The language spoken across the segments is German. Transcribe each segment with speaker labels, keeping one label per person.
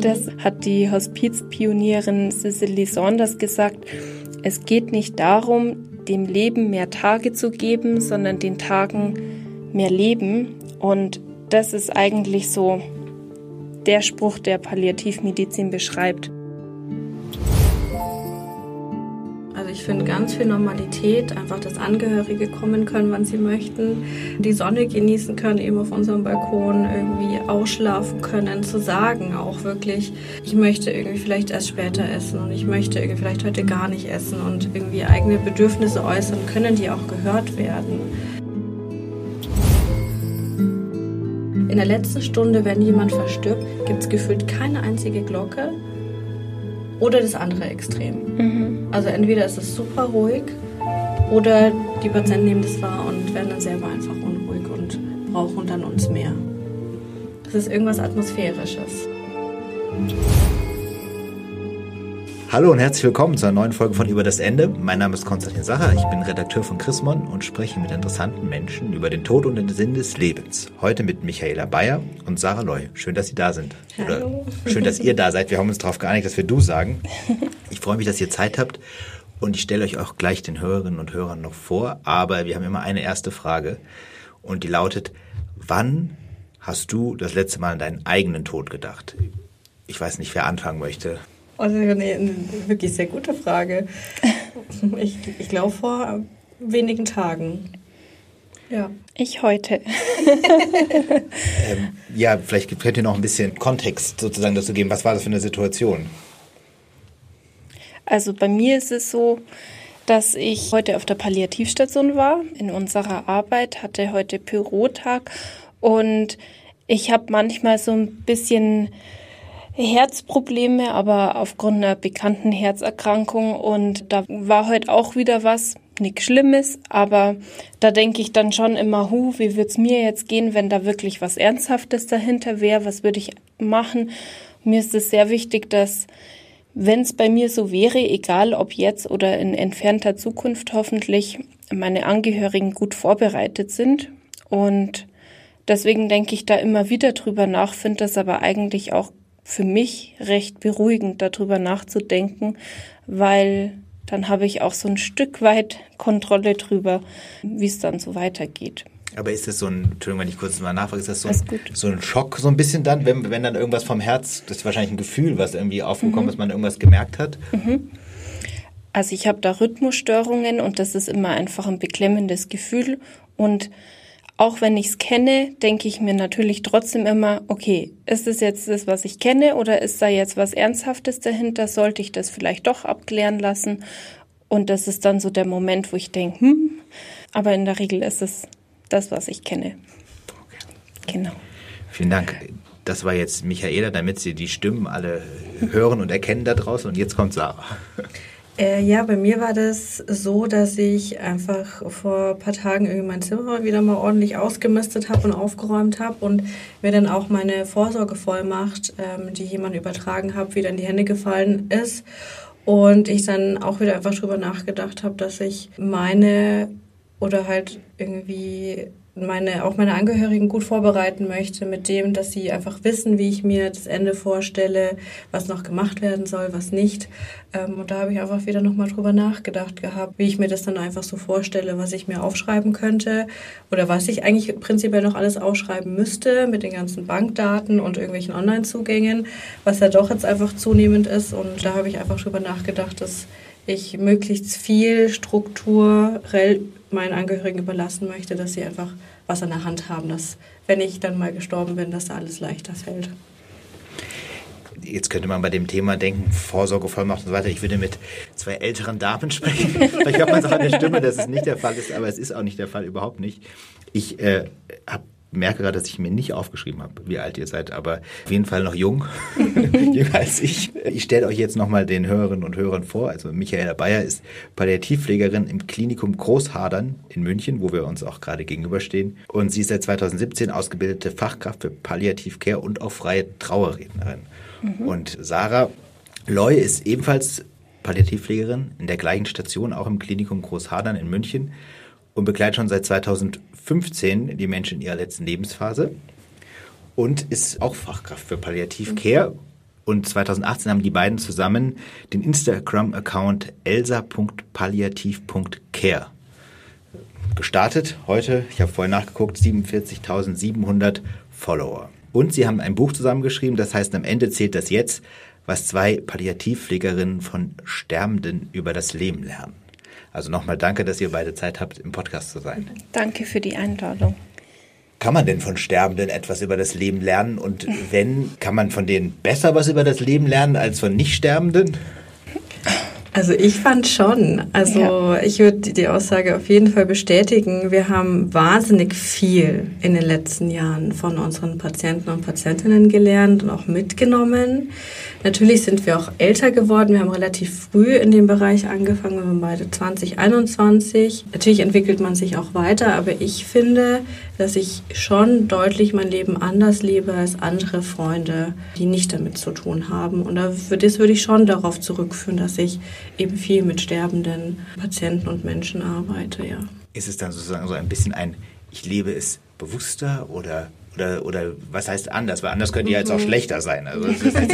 Speaker 1: das hat die Hospizpionierin Cicely Saunders gesagt. Es geht nicht darum, dem Leben mehr Tage zu geben, sondern den Tagen mehr Leben. Und das ist eigentlich so der Spruch, der Palliativmedizin beschreibt.
Speaker 2: Also ich finde ganz viel Normalität, einfach, dass Angehörige kommen können, wann sie möchten, die Sonne genießen können, eben auf unserem Balkon, irgendwie ausschlafen können, zu sagen auch wirklich, ich möchte irgendwie vielleicht erst später essen und ich möchte irgendwie vielleicht heute gar nicht essen und irgendwie eigene Bedürfnisse äußern können, die auch gehört werden. In der letzten Stunde, wenn jemand verstirbt, gibt es gefühlt keine einzige Glocke. Oder das andere Extrem. Also entweder ist es super ruhig oder die Patienten nehmen das wahr und werden dann selber einfach unruhig und brauchen dann uns mehr. Das ist irgendwas Atmosphärisches.
Speaker 3: Hallo und herzlich willkommen zu einer neuen Folge von Über das Ende. Mein Name ist Konstantin Sacher, ich bin Redakteur von Chrismon und spreche mit interessanten Menschen über den Tod und den Sinn des Lebens. Heute mit Michaela Bayer und Sarah Loy. Schön, dass Sie da sind.
Speaker 2: Hallo.
Speaker 3: Oder schön, dass ihr da seid. Wir haben uns darauf geeinigt, dass wir du sagen. Ich freue mich, dass ihr Zeit habt und ich stelle euch auch gleich den Hörerinnen und Hörern noch vor. Aber wir haben immer eine erste Frage und die lautet, wann hast du das letzte Mal an deinen eigenen Tod gedacht? Ich weiß nicht, wer anfangen möchte.
Speaker 2: Also eine wirklich sehr gute Frage. Ich glaube vor wenigen Tagen. Ja.
Speaker 1: Ich heute.
Speaker 3: Ja, vielleicht könnt ihr noch ein bisschen Kontext sozusagen dazu geben. Was war das für eine Situation?
Speaker 1: Also bei mir ist es so, dass ich heute auf der Palliativstation war. In unserer Arbeit hatte heute Bürotag und ich habe manchmal so ein bisschen Herzprobleme, aber aufgrund einer bekannten Herzerkrankung und da war heute auch wieder was, nichts Schlimmes, aber da denke ich dann schon immer, wie wird's mir jetzt gehen, wenn da wirklich was Ernsthaftes dahinter wäre, was würde ich machen? Mir ist es sehr wichtig, dass, wenn es bei mir so wäre, egal ob jetzt oder in entfernter Zukunft hoffentlich, meine Angehörigen gut vorbereitet sind und deswegen denke ich da immer wieder drüber nach, finde das aber eigentlich auch für mich recht beruhigend, darüber nachzudenken, weil dann habe ich auch so ein Stück weit Kontrolle drüber, wie es dann so weitergeht.
Speaker 3: Aber ist das so ein, Entschuldigung, wenn ich kurz mal nachfrage, ist das so ein Schock so ein bisschen dann, wenn dann irgendwas vom Herz, das ist wahrscheinlich ein Gefühl, was irgendwie aufgekommen ist, man irgendwas gemerkt hat?
Speaker 1: Also ich habe da Rhythmusstörungen und das ist immer einfach ein beklemmendes Gefühl und auch wenn ich es kenne, denke ich mir natürlich trotzdem immer, okay, ist es jetzt das, was ich kenne oder ist da jetzt was Ernsthaftes dahinter? Sollte ich das vielleicht doch abklären lassen? Und das ist dann so der Moment, wo ich denke, aber in der Regel ist es das, was ich kenne. Okay. Genau.
Speaker 3: Vielen Dank. Das war jetzt Michaela, damit Sie die Stimmen alle hören und erkennen da draußen. Und jetzt kommt Sarah.
Speaker 2: Ja, bei mir war das so, dass ich einfach vor ein paar Tagen irgendwie mein Zimmer wieder mal ordentlich ausgemistet habe und aufgeräumt habe und mir dann auch meine Vorsorgevollmacht, die jemand übertragen habe, wieder in die Hände gefallen ist. Und ich dann auch wieder einfach drüber nachgedacht habe, dass ich meine oder halt irgendwie auch meine Angehörigen gut vorbereiten möchte mit dem, dass sie einfach wissen, wie ich mir das Ende vorstelle, was noch gemacht werden soll, was nicht. Und da habe ich einfach wieder nochmal drüber nachgedacht gehabt, wie ich mir das dann einfach so vorstelle, was ich mir aufschreiben könnte oder was ich eigentlich prinzipiell noch alles aufschreiben müsste mit den ganzen Bankdaten und irgendwelchen Online-Zugängen, was ja doch jetzt einfach zunehmend ist. Und da habe ich einfach drüber nachgedacht, dass ich möglichst viel strukturell meinen Angehörigen überlassen möchte, dass sie einfach was an der Hand haben, dass, wenn ich dann mal gestorben bin, dass da alles leichter fällt.
Speaker 3: Jetzt könnte man bei dem Thema denken, Vorsorgevollmacht und so weiter. Ich würde mit zwei älteren Damen sprechen. Vielleicht hört man es auch an der Stimme, dass es nicht der Fall ist, aber es ist auch nicht der Fall, überhaupt nicht. Ich merke gerade, dass ich mir nicht aufgeschrieben habe, wie alt ihr seid, aber auf jeden Fall noch jung, jünger als ich. Ich stelle euch jetzt nochmal den Hörerinnen und Hörern vor. Also Michaela Bayer ist Palliativpflegerin im Klinikum Großhadern in München, wo wir uns auch gerade gegenüberstehen. Und sie ist seit 2017 ausgebildete Fachkraft für Palliativcare und auch freie Trauerrednerin. Und Sarah Loy ist ebenfalls Palliativpflegerin in der gleichen Station, auch im Klinikum Großhadern in München und begleitet schon seit 2015 die Menschen in ihrer letzten Lebensphase und ist auch Fachkraft für Palliativcare Und 2018 haben die beiden zusammen den Instagram-Account elsa.palliativ.care gestartet. Heute, ich habe vorher nachgeguckt, 47.700 Follower. Und sie haben ein Buch zusammengeschrieben, das heißt, am Ende zählt das jetzt, was 2 Palliativpflegerinnen von Sterbenden über das Leben lernen. Also nochmal danke, dass ihr beide Zeit habt, im Podcast zu sein.
Speaker 1: Danke für die Einladung.
Speaker 3: Kann man denn von Sterbenden etwas über das Leben lernen? Und wenn, kann man von denen besser was über das Leben lernen als von Nicht-Sterbenden?
Speaker 2: Also ich fand schon. Ich würde die Aussage auf jeden Fall bestätigen. Wir haben wahnsinnig viel in den letzten Jahren von unseren Patienten und Patientinnen gelernt und auch mitgenommen. Natürlich sind wir auch älter geworden. Wir haben relativ früh in dem Bereich angefangen. Wir waren beide 2021. Natürlich entwickelt man sich auch weiter, aber ich finde, dass ich schon deutlich mein Leben anders lebe als andere Freunde, die nicht damit zu tun haben. Und das würde ich schon darauf zurückführen, dass ich eben viel mit sterbenden Patienten und Menschen arbeite, ja.
Speaker 3: Ist es dann sozusagen so ein bisschen ich lebe es bewusster oder was heißt anders? Weil anders könnte ja jetzt auch schlechter sein. Also das heißt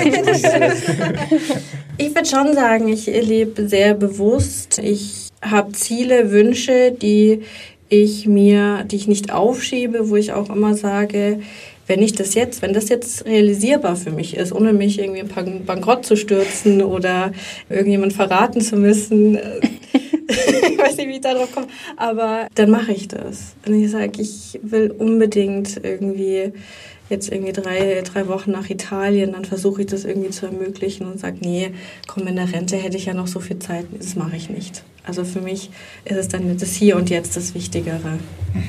Speaker 2: ich würde schon sagen, ich lebe sehr bewusst. Ich habe Ziele, Wünsche, die ich nicht aufschiebe, wo ich auch immer sage, wenn das jetzt realisierbar für mich ist, ohne mich irgendwie in Bankrott zu stürzen oder irgendjemand verraten zu müssen, ich weiß nicht, wie ich da drauf komme, aber dann mache ich das. Und ich sage, ich will unbedingt jetzt 3 Wochen nach Italien, dann versuche ich das irgendwie zu ermöglichen und sage, nee, komm, in der Rente hätte ich ja noch so viel Zeit, das mache ich nicht. Also für mich ist es dann das Hier und Jetzt das Wichtigere.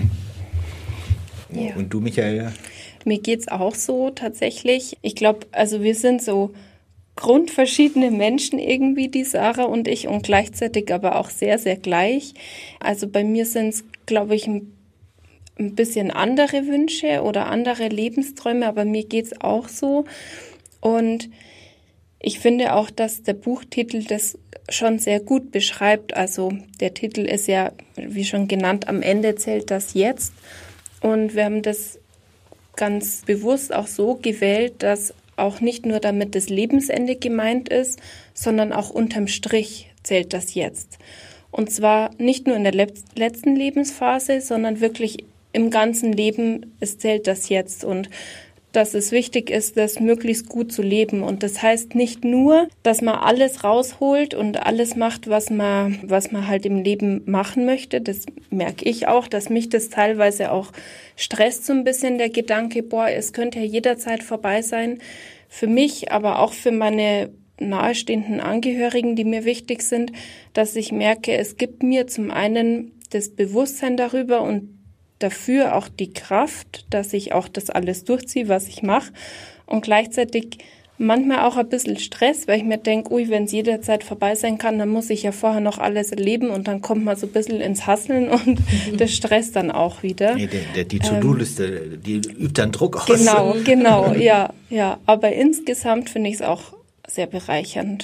Speaker 3: Ja. Und du, Michaela?
Speaker 1: Mir geht's auch so tatsächlich. Ich glaube, also wir sind so grundverschiedene Menschen irgendwie, die Sarah und ich, und gleichzeitig aber auch sehr, sehr gleich. Also bei mir sind es, glaube ich, ein bisschen andere Wünsche oder andere Lebensträume, aber mir geht's auch so. Und ich finde auch, dass der Buchtitel das schon sehr gut beschreibt. Also der Titel ist ja, wie schon genannt, am Ende zählt das Jetzt. Und wir haben das ganz bewusst auch so gewählt, dass auch nicht nur damit das Lebensende gemeint ist, sondern auch unterm Strich zählt das Jetzt. Und zwar nicht nur in der letzten Lebensphase, sondern wirklich im ganzen Leben, es zählt das Jetzt. Und dass es wichtig ist, das möglichst gut zu leben. Und das heißt nicht nur, dass man alles rausholt und alles macht, was man halt im Leben machen möchte. Das merke ich auch, dass mich das teilweise auch stresst so ein bisschen, der Gedanke, es könnte ja jederzeit vorbei sein. Für mich, aber auch für meine nahestehenden Angehörigen, die mir wichtig sind, dass ich merke, es gibt mir zum einen das Bewusstsein darüber und dafür auch die Kraft, dass ich auch das alles durchziehe, was ich mache, und gleichzeitig manchmal auch ein bisschen Stress, weil ich mir denke, wenn es jederzeit vorbei sein kann, dann muss ich ja vorher noch alles erleben und dann kommt man so ein bisschen ins Hasseln und das stresst dann auch wieder.
Speaker 3: Nee, die To-Do-Liste, die übt dann Druck aus.
Speaker 1: Genau, ja. Aber insgesamt finde ich es auch sehr bereichernd.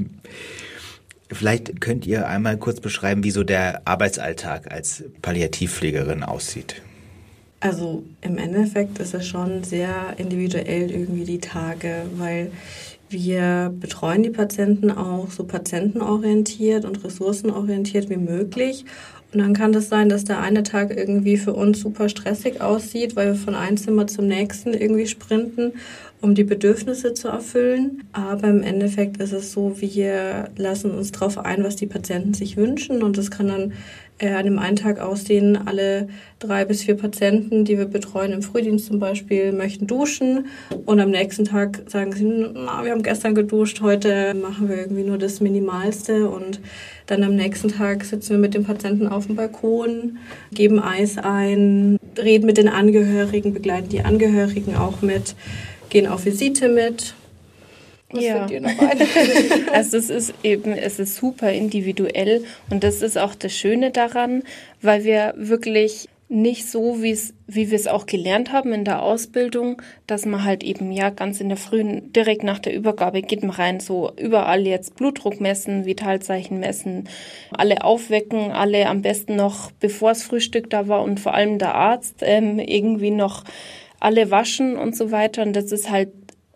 Speaker 3: Vielleicht könnt ihr einmal kurz beschreiben, wie so der Arbeitsalltag als Palliativpflegerin aussieht.
Speaker 2: Also im Endeffekt ist es schon sehr individuell irgendwie die Tage, weil wir betreuen die Patienten auch so patientenorientiert und ressourcenorientiert wie möglich. Und dann kann das sein, dass der eine Tag irgendwie für uns super stressig aussieht, weil wir von einem Zimmer zum nächsten irgendwie sprinten, um die Bedürfnisse zu erfüllen. Aber im Endeffekt ist es so, wir lassen uns darauf ein, was die Patienten sich wünschen. Und das kann dann an dem einen Tag aussehen, alle 3 bis 4 Patienten, die wir betreuen im Frühdienst zum Beispiel, möchten duschen. Und am nächsten Tag sagen sie, wir haben gestern geduscht, heute machen wir irgendwie nur das Minimalste. Und dann am nächsten Tag sitzen wir mit dem Patienten auf dem Balkon, geben Eis ein, reden mit den Angehörigen, begleiten die Angehörigen auch mit, gehen auf Visite mit. Was fällt dir noch ein?
Speaker 1: Also es ist super individuell und das ist auch das Schöne daran, weil wir wirklich nicht so, wie wir es auch gelernt haben in der Ausbildung, dass man halt eben ganz in der Frühen, direkt nach der Übergabe geht man rein, so überall jetzt Blutdruck messen, Vitalzeichen messen, alle aufwecken, alle am besten noch, bevor das Frühstück da war und vor allem der Arzt, irgendwie noch alle waschen und so weiter. Und das ist halt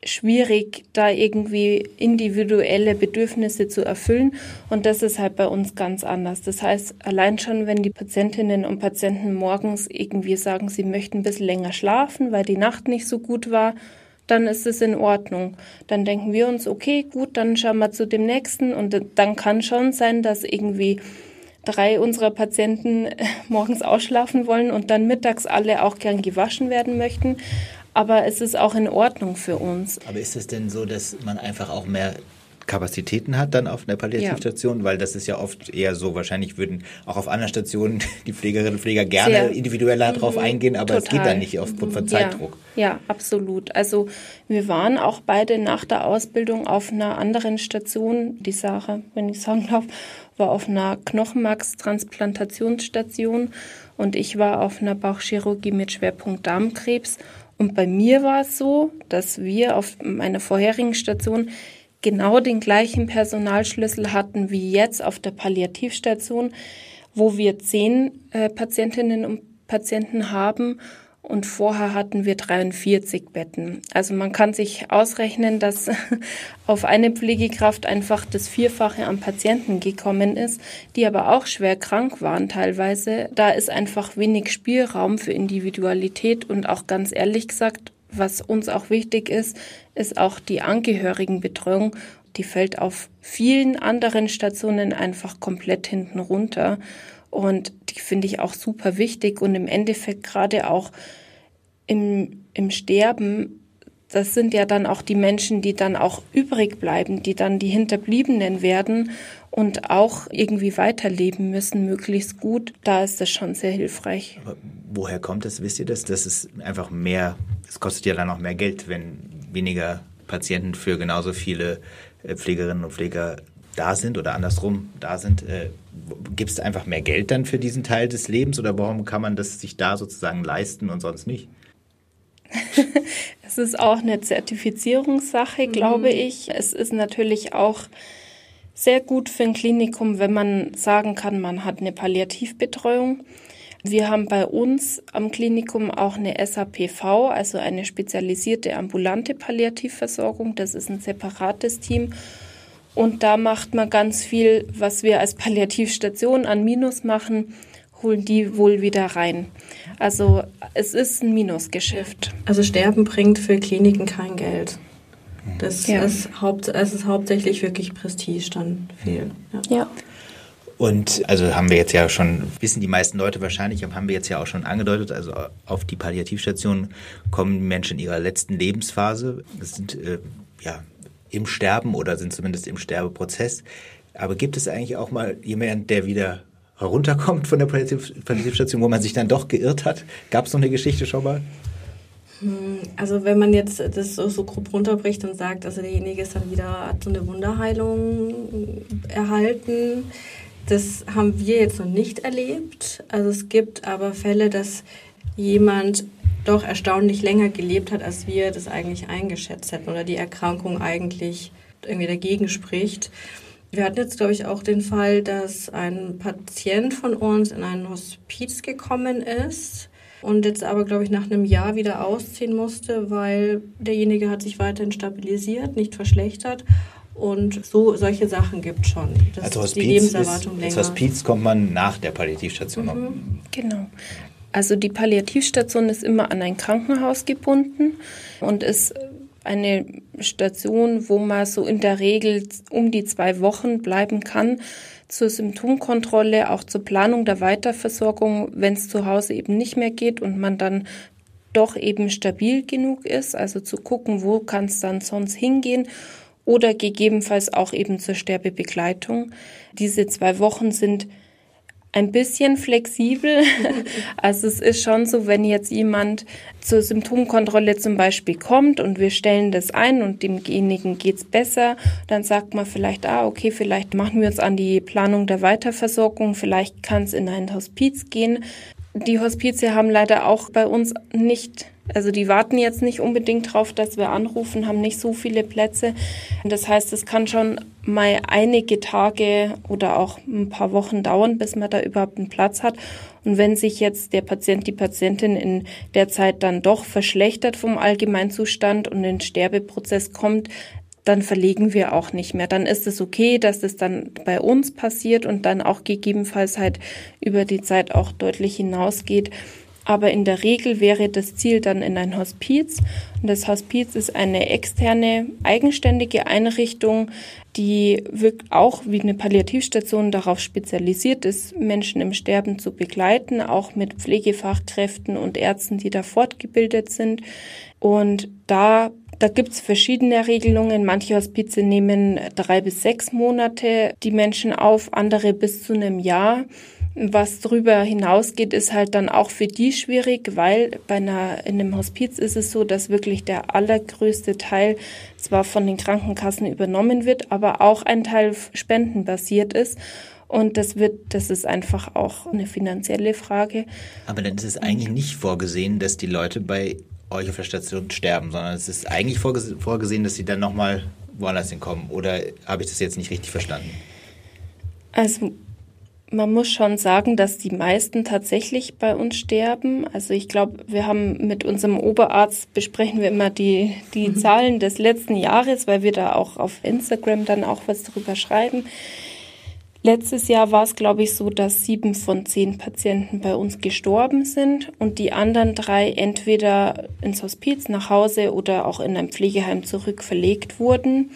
Speaker 1: schwierig, da irgendwie individuelle Bedürfnisse zu erfüllen. Und das ist halt bei uns ganz anders. Das heißt, allein schon, wenn die Patientinnen und Patienten morgens irgendwie sagen, sie möchten ein bisschen länger schlafen, weil die Nacht nicht so gut war, dann ist es in Ordnung. Dann denken wir uns, okay, gut, dann schauen wir zu dem nächsten. Und dann kann schon sein, dass irgendwie 3 unserer Patienten morgens ausschlafen wollen und dann mittags alle auch gern gewaschen werden möchten. Aber es ist auch in Ordnung für uns.
Speaker 3: Aber ist es denn so, dass man einfach auch mehr Kapazitäten hat dann auf einer Palliativstation? Ja. Weil das ist ja oft eher so, wahrscheinlich würden auch auf anderen Stationen die Pflegerinnen und Pfleger gerne individueller drauf eingehen, aber es geht dann nicht aufgrund von Zeitdruck.
Speaker 1: Ja, absolut. Also wir waren auch beide nach der Ausbildung auf einer anderen Station. Die Sarah, wenn ich sagen darf, war auf einer Knochenmarkstransplantationsstation und ich war auf einer Bauchchirurgie mit Schwerpunkt Darmkrebs. Und bei mir war es so, dass wir auf meiner vorherigen Station genau den gleichen Personalschlüssel hatten wie jetzt auf der Palliativstation, wo wir 10 Patientinnen und Patienten haben und vorher hatten wir 43 Betten. Also man kann sich ausrechnen, dass auf eine Pflegekraft einfach das 4-fache an Patienten gekommen ist, die aber auch schwer krank waren teilweise. Da ist einfach wenig Spielraum für Individualität und auch ganz ehrlich gesagt, was uns auch wichtig ist, ist auch die Angehörigenbetreuung. Die fällt auf vielen anderen Stationen einfach komplett hinten runter. Und die finde ich auch super wichtig. Und im Endeffekt gerade auch im Sterben, das sind ja dann auch die Menschen, die dann auch übrig bleiben, die dann die Hinterbliebenen werden und auch irgendwie weiterleben müssen, möglichst gut. Da ist das schon sehr hilfreich.
Speaker 3: Aber woher kommt das? Wisst ihr das? Das ist einfach mehr, es kostet ja dann auch mehr Geld, wenn weniger Patienten für genauso viele Pflegerinnen und Pfleger da sind oder andersrum da sind. Gibt es einfach mehr Geld dann für diesen Teil des Lebens oder warum kann man das sich da sozusagen leisten und sonst nicht?
Speaker 1: Es ist auch eine Zertifizierungssache, glaube ich. Es ist natürlich auch sehr gut für ein Klinikum, wenn man sagen kann, man hat eine Palliativbetreuung. Wir haben bei uns am Klinikum auch eine SAPV, also eine spezialisierte ambulante Palliativversorgung. Das ist ein separates Team. Und da macht man ganz viel, was wir als Palliativstation an Minus machen, holen die wohl wieder rein. Also es ist ein Minusgeschäft.
Speaker 2: Also Sterben bringt für Kliniken kein Geld. Das ist hauptsächlich wirklich Prestige dann viel.
Speaker 1: Ja.
Speaker 3: Und also haben wir jetzt ja schon, wissen die meisten Leute wahrscheinlich, haben wir jetzt ja auch schon angedeutet, also auf die Palliativstation kommen Menschen in ihrer letzten Lebensphase, sind im Sterben oder sind zumindest im Sterbeprozess. Aber gibt es eigentlich auch mal jemanden, der wieder herunterkommt von der Palliativstation, wo man sich dann doch geirrt hat? Gab es so eine Geschichte schon mal?
Speaker 2: Also wenn man jetzt das so grob runterbricht und sagt, also derjenige ist dann wieder, hat so eine Wunderheilung erhalten, das haben wir jetzt noch nicht erlebt. Also es gibt aber Fälle, dass jemand doch erstaunlich länger gelebt hat, als wir das eigentlich eingeschätzt hätten oder die Erkrankung eigentlich irgendwie dagegen spricht. Wir hatten jetzt, glaube ich, auch den Fall, dass ein Patient von uns in ein Hospiz gekommen ist und jetzt aber, glaube ich, nach einem Jahr wieder ausziehen musste, weil derjenige hat sich weiterhin stabilisiert, nicht verschlechtert. Und solche Sachen gibt es schon.
Speaker 3: Also Hospiz die Lebenserwartung länger. Als Hospiz kommt man nach der Palliativstation.
Speaker 1: Genau. Also die Palliativstation ist immer an ein Krankenhaus gebunden und ist eine Station, wo man so in der Regel um die 2 Wochen bleiben kann, zur Symptomkontrolle, auch zur Planung der Weiterversorgung, wenn es zu Hause eben nicht mehr geht und man dann doch eben stabil genug ist, also zu gucken, wo kann es dann sonst hingehen oder gegebenenfalls auch eben zur Sterbebegleitung. Diese 2 Wochen sind ein bisschen flexibel. Also es ist schon so, wenn jetzt jemand zur Symptomkontrolle zum Beispiel kommt und wir stellen das ein und demjenigen geht's besser, dann sagt man vielleicht, okay, vielleicht machen wir uns an die Planung der Weiterversorgung, vielleicht kann es in ein Hospiz gehen. Die Hospize haben leider auch bei uns nicht Also die warten jetzt nicht unbedingt drauf, dass wir anrufen, haben nicht so viele Plätze. Das heißt, es kann schon mal einige Tage oder auch ein paar Wochen dauern, bis man da überhaupt einen Platz hat. Und wenn sich jetzt der Patient, die Patientin in der Zeit dann doch verschlechtert vom Allgemeinzustand und in den Sterbeprozess kommt, dann verlegen wir auch nicht mehr. Dann ist es okay, dass es dann bei uns passiert und dann auch gegebenenfalls halt über die Zeit auch deutlich hinausgeht. Aber in der Regel wäre das Ziel dann in ein Hospiz. Und das Hospiz ist eine externe, eigenständige Einrichtung, die wirkt auch wie eine Palliativstation darauf spezialisiert ist, Menschen im Sterben zu begleiten, auch mit Pflegefachkräften und Ärzten, die da fortgebildet sind. Und da gibt's verschiedene Regelungen. Manche Hospize nehmen 3 bis 6 Monate die Menschen auf, andere bis zu einem Jahr. Was darüber hinausgeht, ist halt dann auch für die schwierig, weil in einem Hospiz ist es so, dass wirklich der allergrößte Teil zwar von den Krankenkassen übernommen wird, aber auch ein Teil spendenbasiert ist. Und das ist einfach auch eine finanzielle Frage.
Speaker 3: Aber dann ist es eigentlich nicht vorgesehen, dass die Leute bei euch auf der Station sterben, sondern es ist eigentlich vorgesehen, dass sie dann nochmal woanders hinkommen. Oder habe ich das jetzt nicht richtig verstanden?
Speaker 1: Also man muss schon sagen, dass die meisten tatsächlich bei uns sterben. Also ich glaube, wir haben mit unserem Oberarzt besprechen wir immer die Zahlen des letzten Jahres, weil wir da auch auf Instagram dann auch was darüber schreiben. Letztes Jahr war es, glaube ich, so, dass 7 von 10 Patienten bei uns gestorben sind und die anderen 3 entweder ins Hospiz, nach Hause oder auch in ein Pflegeheim zurück verlegt wurden.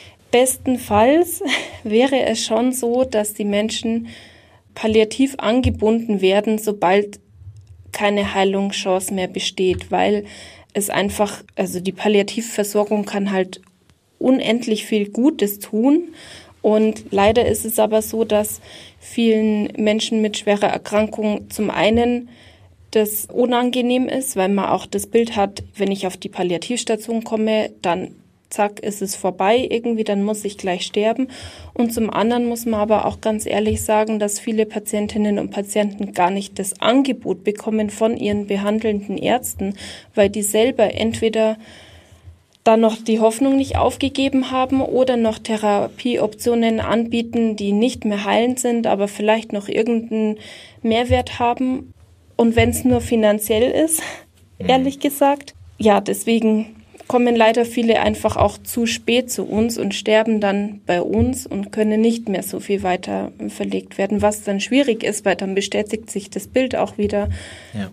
Speaker 1: Bestenfalls wäre es schon so, dass die Menschen palliativ angebunden werden, sobald keine Heilungschance mehr besteht, weil es einfach, also die Palliativversorgung kann halt unendlich viel Gutes tun. Und leider ist es aber so, dass vielen Menschen mit schwerer Erkrankung zum einen das unangenehm ist, weil man auch das Bild hat, wenn ich auf die Palliativstation komme, dann zack, ist es vorbei irgendwie, dann muss ich gleich sterben. Und zum anderen muss man aber auch ganz ehrlich sagen, dass viele Patientinnen und Patienten gar nicht das Angebot bekommen von ihren behandelnden Ärzten, weil die selber entweder dann noch die Hoffnung nicht aufgegeben haben oder noch Therapieoptionen anbieten, die nicht mehr heilend sind, aber vielleicht noch irgendeinen Mehrwert haben. Und wenn es nur finanziell ist, ehrlich gesagt, ja, deswegen kommen leider viele einfach auch zu spät zu uns und sterben dann bei uns und können nicht mehr so viel weiter verlegt werden, was dann schwierig ist, weil dann bestätigt sich das Bild auch wieder.
Speaker 3: Ja.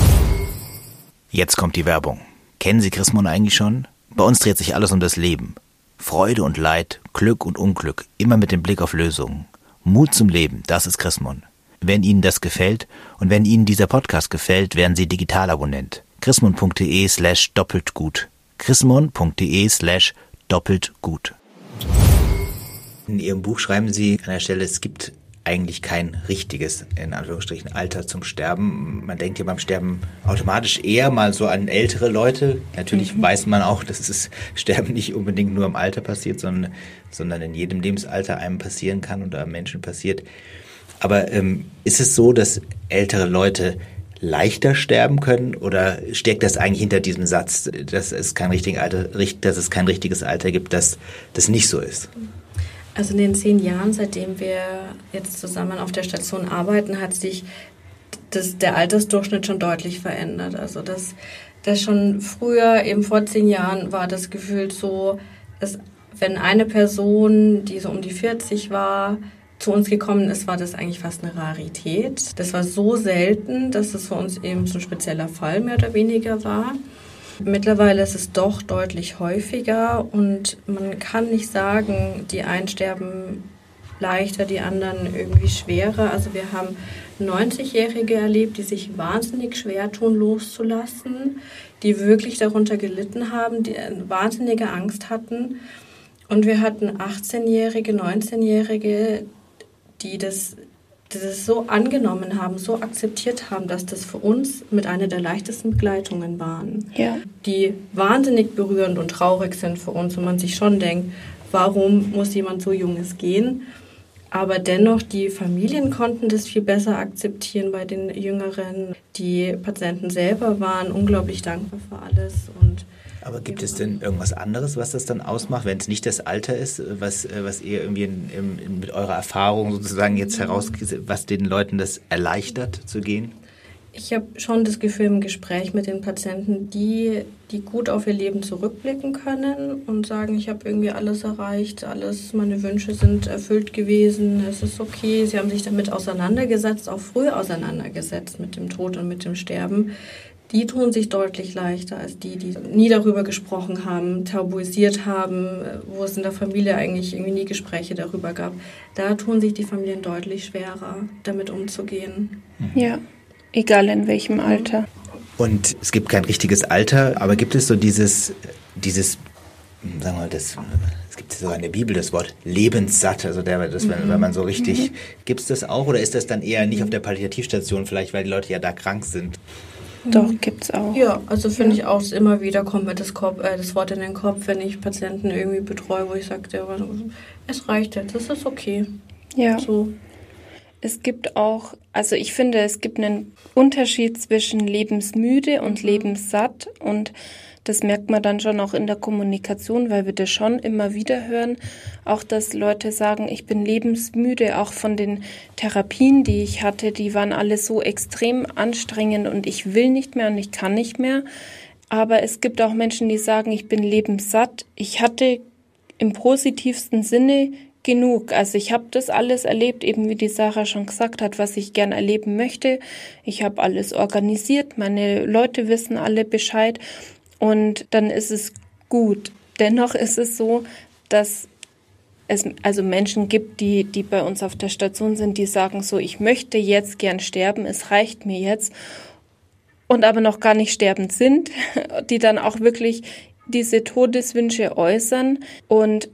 Speaker 3: Jetzt kommt die Werbung. Kennen Sie Chrismon eigentlich schon? Bei uns dreht sich alles um das Leben. Freude und Leid, Glück und Unglück, immer mit dem Blick auf Lösungen. Mut zum Leben, das ist Chrismon. Wenn Ihnen das gefällt und wenn Ihnen dieser Podcast gefällt, werden Sie Digitalabonnent. chrismon.de/doppeltgut. chrismon.de/doppeltgut. In Ihrem Buch schreiben Sie an der Stelle, es gibt eigentlich kein richtiges, in Anführungsstrichen, Alter zum Sterben. Man denkt ja beim Sterben automatisch eher mal so an ältere Leute. Natürlich weiß man auch, dass das Sterben nicht unbedingt nur im Alter passiert, sondern in jedem Lebensalter einem passieren kann oder Menschen passiert. Aber ist es so, dass ältere Leute leichter sterben können oder steckt das eigentlich hinter diesem Satz, dass es kein richtiges Alter gibt, dass das nicht so ist?
Speaker 2: Also in den 10 Jahren, seitdem wir jetzt zusammen auf der Station arbeiten, hat sich der Altersdurchschnitt schon deutlich verändert. Also das schon früher, eben vor 10 Jahren, war das Gefühl so, dass wenn eine Person, die so um die 40 war, zu uns gekommen ist, war das eigentlich fast eine Rarität. Das war so selten, dass es für uns eben so ein spezieller Fall mehr oder weniger war. Mittlerweile ist es doch deutlich häufiger und man kann nicht sagen, die einen sterben leichter, die anderen irgendwie schwerer. Also wir haben 90-Jährige erlebt, die sich wahnsinnig schwer tun, loszulassen, die wirklich darunter gelitten haben, die eine wahnsinnige Angst hatten. Und wir hatten 18-Jährige, 19-Jährige, die das so angenommen haben, so akzeptiert haben, dass das für uns mit einer der leichtesten Begleitungen waren.
Speaker 1: Ja.
Speaker 2: Die wahnsinnig berührend und traurig sind für uns und man sich schon denkt, warum muss jemand so Junges gehen? Aber dennoch, die Familien konnten das viel besser akzeptieren bei den Jüngeren. Die Patienten selber waren unglaublich dankbar für alles.
Speaker 3: Aber gibt es denn irgendwas anderes, was das dann ausmacht, wenn es nicht das Alter ist, was ihr irgendwie mit eurer Erfahrung sozusagen jetzt was den Leuten das erleichtert zu gehen?
Speaker 2: Ich habe schon das Gefühl im Gespräch mit den Patienten, die gut auf ihr Leben zurückblicken können und sagen, ich habe irgendwie alles erreicht, meine Wünsche sind erfüllt gewesen, es ist okay. Sie haben sich damit auseinandergesetzt, auch früh auseinandergesetzt mit dem Tod und mit dem Sterben. Die tun sich deutlich leichter als die nie darüber gesprochen haben, tabuisiert haben, wo es in der Familie eigentlich irgendwie nie Gespräche darüber gab. Da tun sich die Familien deutlich schwerer, damit umzugehen.
Speaker 1: Ja, egal in welchem Alter.
Speaker 3: Und es gibt kein richtiges Alter, aber gibt es so dieses, sagen wir mal, es gibt sogar in der Bibel das Wort lebenssatt, also wenn man so richtig, gibt es das auch oder ist das dann eher nicht auf der Palliativstation vielleicht, weil die Leute ja da krank sind?
Speaker 1: Doch, gibt's auch.
Speaker 2: Ja, also finde ich auch, immer wieder kommt mir das Wort in den Kopf, wenn ich Patienten irgendwie betreue, wo ich sage, es reicht jetzt, das ist okay.
Speaker 1: Ja.
Speaker 2: So.
Speaker 1: Es gibt auch, also ich finde, es gibt einen Unterschied zwischen lebensmüde und lebenssatt und das merkt man dann schon auch in der Kommunikation, weil wir das schon immer wieder hören. Auch, dass Leute sagen, ich bin lebensmüde, auch von den Therapien, die ich hatte, die waren alle so extrem anstrengend und ich will nicht mehr und ich kann nicht mehr. Aber es gibt auch Menschen, die sagen, ich bin lebenssatt. Ich hatte im positivsten Sinne genug. Also ich habe das alles erlebt, eben wie die Sarah schon gesagt hat, was ich gern erleben möchte. Ich habe alles organisiert, meine Leute wissen alle Bescheid. Und dann ist es gut. Dennoch ist es so, dass es also Menschen gibt, die bei uns auf der Station sind, die sagen so, ich möchte jetzt gern sterben, es reicht mir jetzt. Und aber noch gar nicht sterbend sind, die dann auch wirklich diese Todeswünsche äußern und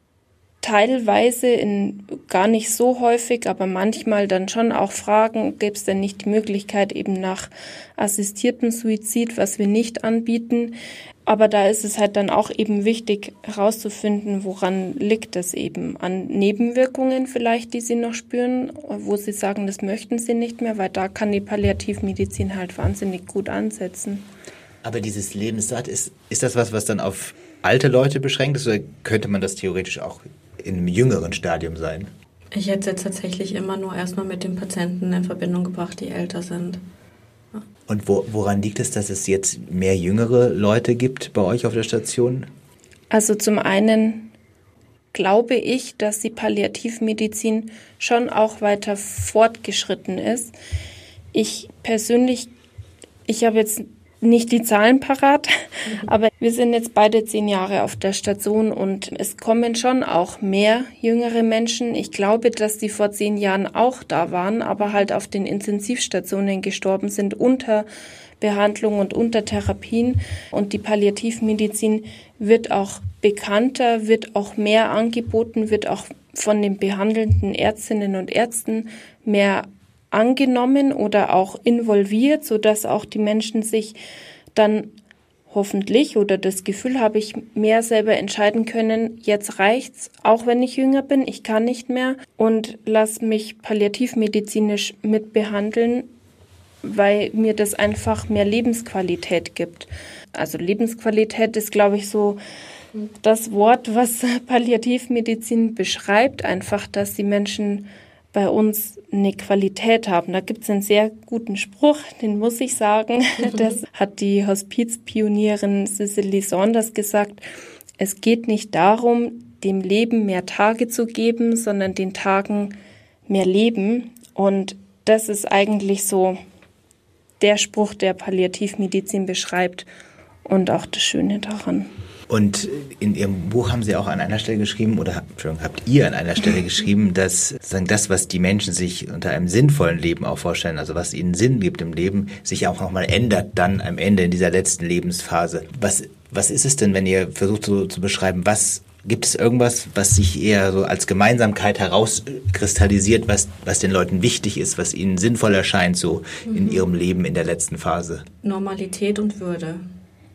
Speaker 1: teilweise gar nicht so häufig, aber manchmal dann schon auch fragen, gäbe es denn nicht die Möglichkeit eben nach assistiertem Suizid, was wir nicht anbieten. Aber da ist es halt dann auch eben wichtig herauszufinden, woran liegt das eben? An Nebenwirkungen vielleicht, die sie noch spüren, wo sie sagen, das möchten sie nicht mehr, weil da kann die Palliativmedizin halt wahnsinnig gut ansetzen.
Speaker 3: Aber dieses lebenssatt, ist das was dann auf alte Leute beschränkt ist oder könnte man das theoretisch auch in einem jüngeren Stadium sein?
Speaker 2: Ich hätte es jetzt tatsächlich immer nur erstmal mit den Patienten in Verbindung gebracht, die älter sind. Ja.
Speaker 3: Und woran liegt es, dass es jetzt mehr jüngere Leute gibt bei euch auf der Station?
Speaker 1: Also zum einen glaube ich, dass die Palliativmedizin schon auch weiter fortgeschritten ist. Ich persönlich, ich habe jetzt nicht die Zahlen parat, aber wir sind jetzt beide 10 Jahre auf der Station und es kommen schon auch mehr jüngere Menschen. Ich glaube, dass die vor 10 Jahren auch da waren, aber halt auf den Intensivstationen gestorben sind unter Behandlung und unter Therapien. Und die Palliativmedizin wird auch bekannter, wird auch mehr angeboten, wird auch von den behandelnden Ärztinnen und Ärzten mehr angenommen oder auch involviert, sodass auch die Menschen sich dann hoffentlich oder das Gefühl habe ich mehr selber entscheiden können, jetzt reicht's, auch wenn ich jünger bin, ich kann nicht mehr und lass mich palliativmedizinisch mitbehandeln, weil mir das einfach mehr Lebensqualität gibt. Also Lebensqualität ist, glaube ich, so das Wort, was Palliativmedizin beschreibt, einfach, dass die Menschen bei uns eine Qualität haben. Da gibt es einen sehr guten Spruch, den muss ich sagen. Das hat die Hospizpionierin Cicely Saunders gesagt. Es geht nicht darum, dem Leben mehr Tage zu geben, sondern den Tagen mehr Leben. Und das ist eigentlich so der Spruch, der Palliativmedizin beschreibt und auch das Schöne daran.
Speaker 3: Und in Ihrem Buch haben Sie auch an einer Stelle geschrieben, oder habt ihr an einer Stelle geschrieben, dass sozusagen das, was die Menschen sich unter einem sinnvollen Leben auch vorstellen, also was ihnen Sinn gibt im Leben, sich auch nochmal ändert dann am Ende in dieser letzten Lebensphase. Was ist es denn, wenn ihr versucht so zu beschreiben, gibt es irgendwas, was sich eher so als Gemeinsamkeit herauskristallisiert, was den Leuten wichtig ist, was ihnen sinnvoll erscheint, so in ihrem Leben in der letzten Phase?
Speaker 2: Normalität und Würde.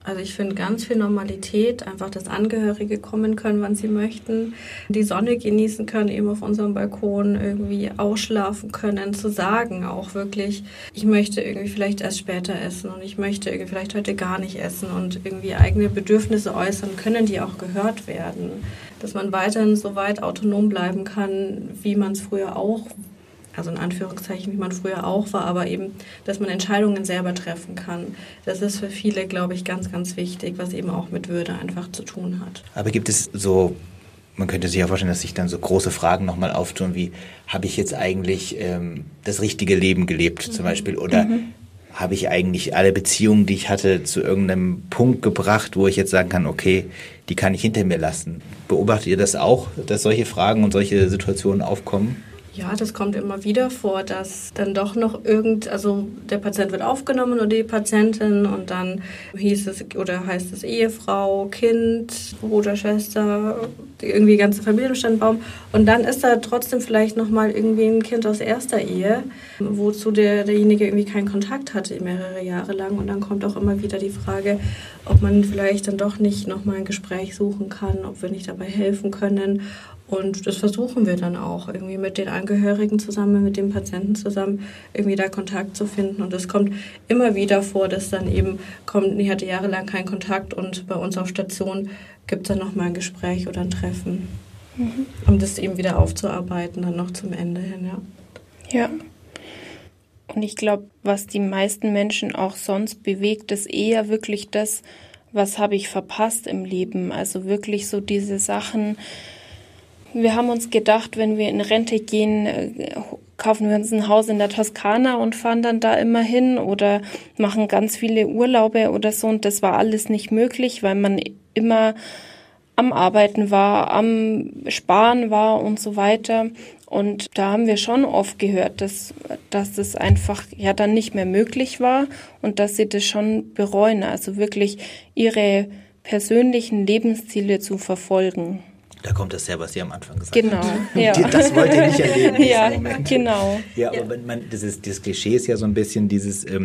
Speaker 2: Also ich finde ganz viel Normalität, einfach, dass Angehörige kommen können, wann sie möchten, die Sonne genießen können, eben auf unserem Balkon irgendwie ausschlafen können, zu sagen auch wirklich, ich möchte irgendwie vielleicht erst später essen und ich möchte irgendwie vielleicht heute gar nicht essen und irgendwie eigene Bedürfnisse äußern können, die auch gehört werden. Dass man weiterhin so weit autonom bleiben kann, wie man es früher auch, also in Anführungszeichen, wie man früher auch war, aber eben, dass man Entscheidungen selber treffen kann. Das ist für viele, glaube ich, ganz, ganz wichtig, was eben auch mit Würde einfach zu tun hat.
Speaker 3: Aber gibt es so, man könnte sich ja vorstellen, dass sich dann so große Fragen nochmal auftun, wie, habe ich jetzt eigentlich das richtige Leben gelebt zum Beispiel, oder habe ich eigentlich alle Beziehungen, die ich hatte, zu irgendeinem Punkt gebracht, wo ich jetzt sagen kann, okay, die kann ich hinter mir lassen. Beobachtet ihr das auch, dass solche Fragen und solche Situationen aufkommen?
Speaker 2: Ja, das kommt immer wieder vor, dass dann doch noch also der Patient wird aufgenommen oder die Patientin und dann heißt es Ehefrau, Kind, Bruder, Schwester, irgendwie ganze Familienstandbaum und dann ist da trotzdem vielleicht nochmal irgendwie ein Kind aus erster Ehe, wozu derjenige irgendwie keinen Kontakt hatte mehrere Jahre lang und dann kommt auch immer wieder die Frage, ob man vielleicht dann doch nicht nochmal ein Gespräch suchen kann, ob wir nicht dabei helfen können. Und das versuchen wir dann auch, irgendwie mit den Angehörigen zusammen, mit dem Patienten zusammen, irgendwie da Kontakt zu finden. Und es kommt immer wieder vor, dass dann eben kommt, ich hatte jahrelang keinen Kontakt und bei uns auf Station gibt es dann nochmal ein Gespräch oder ein Treffen, um das eben wieder aufzuarbeiten, dann noch zum Ende hin, ja.
Speaker 1: Ja. Und ich glaube, was die meisten Menschen auch sonst bewegt, ist eher wirklich das, was habe ich verpasst im Leben. Also wirklich so diese Sachen. Wir haben uns gedacht, wenn wir in Rente gehen, kaufen wir uns ein Haus in der Toskana und fahren dann da immer hin oder machen ganz viele Urlaube oder so. Und das war alles nicht möglich, weil man immer am Arbeiten war, am Sparen war und so weiter. Und da haben wir schon oft gehört, dass das einfach ja dann nicht mehr möglich war und dass sie das schon bereuen, also wirklich ihre persönlichen Lebensziele zu verfolgen.
Speaker 3: Da kommt das her, was Sie am Anfang gesagt haben.
Speaker 1: Genau, ja.
Speaker 3: Das wollt ihr nicht erleben.
Speaker 1: Ja,
Speaker 3: Moment.
Speaker 1: genau.
Speaker 3: Ja, aber das Klischee ist ja so ein bisschen dieses, ich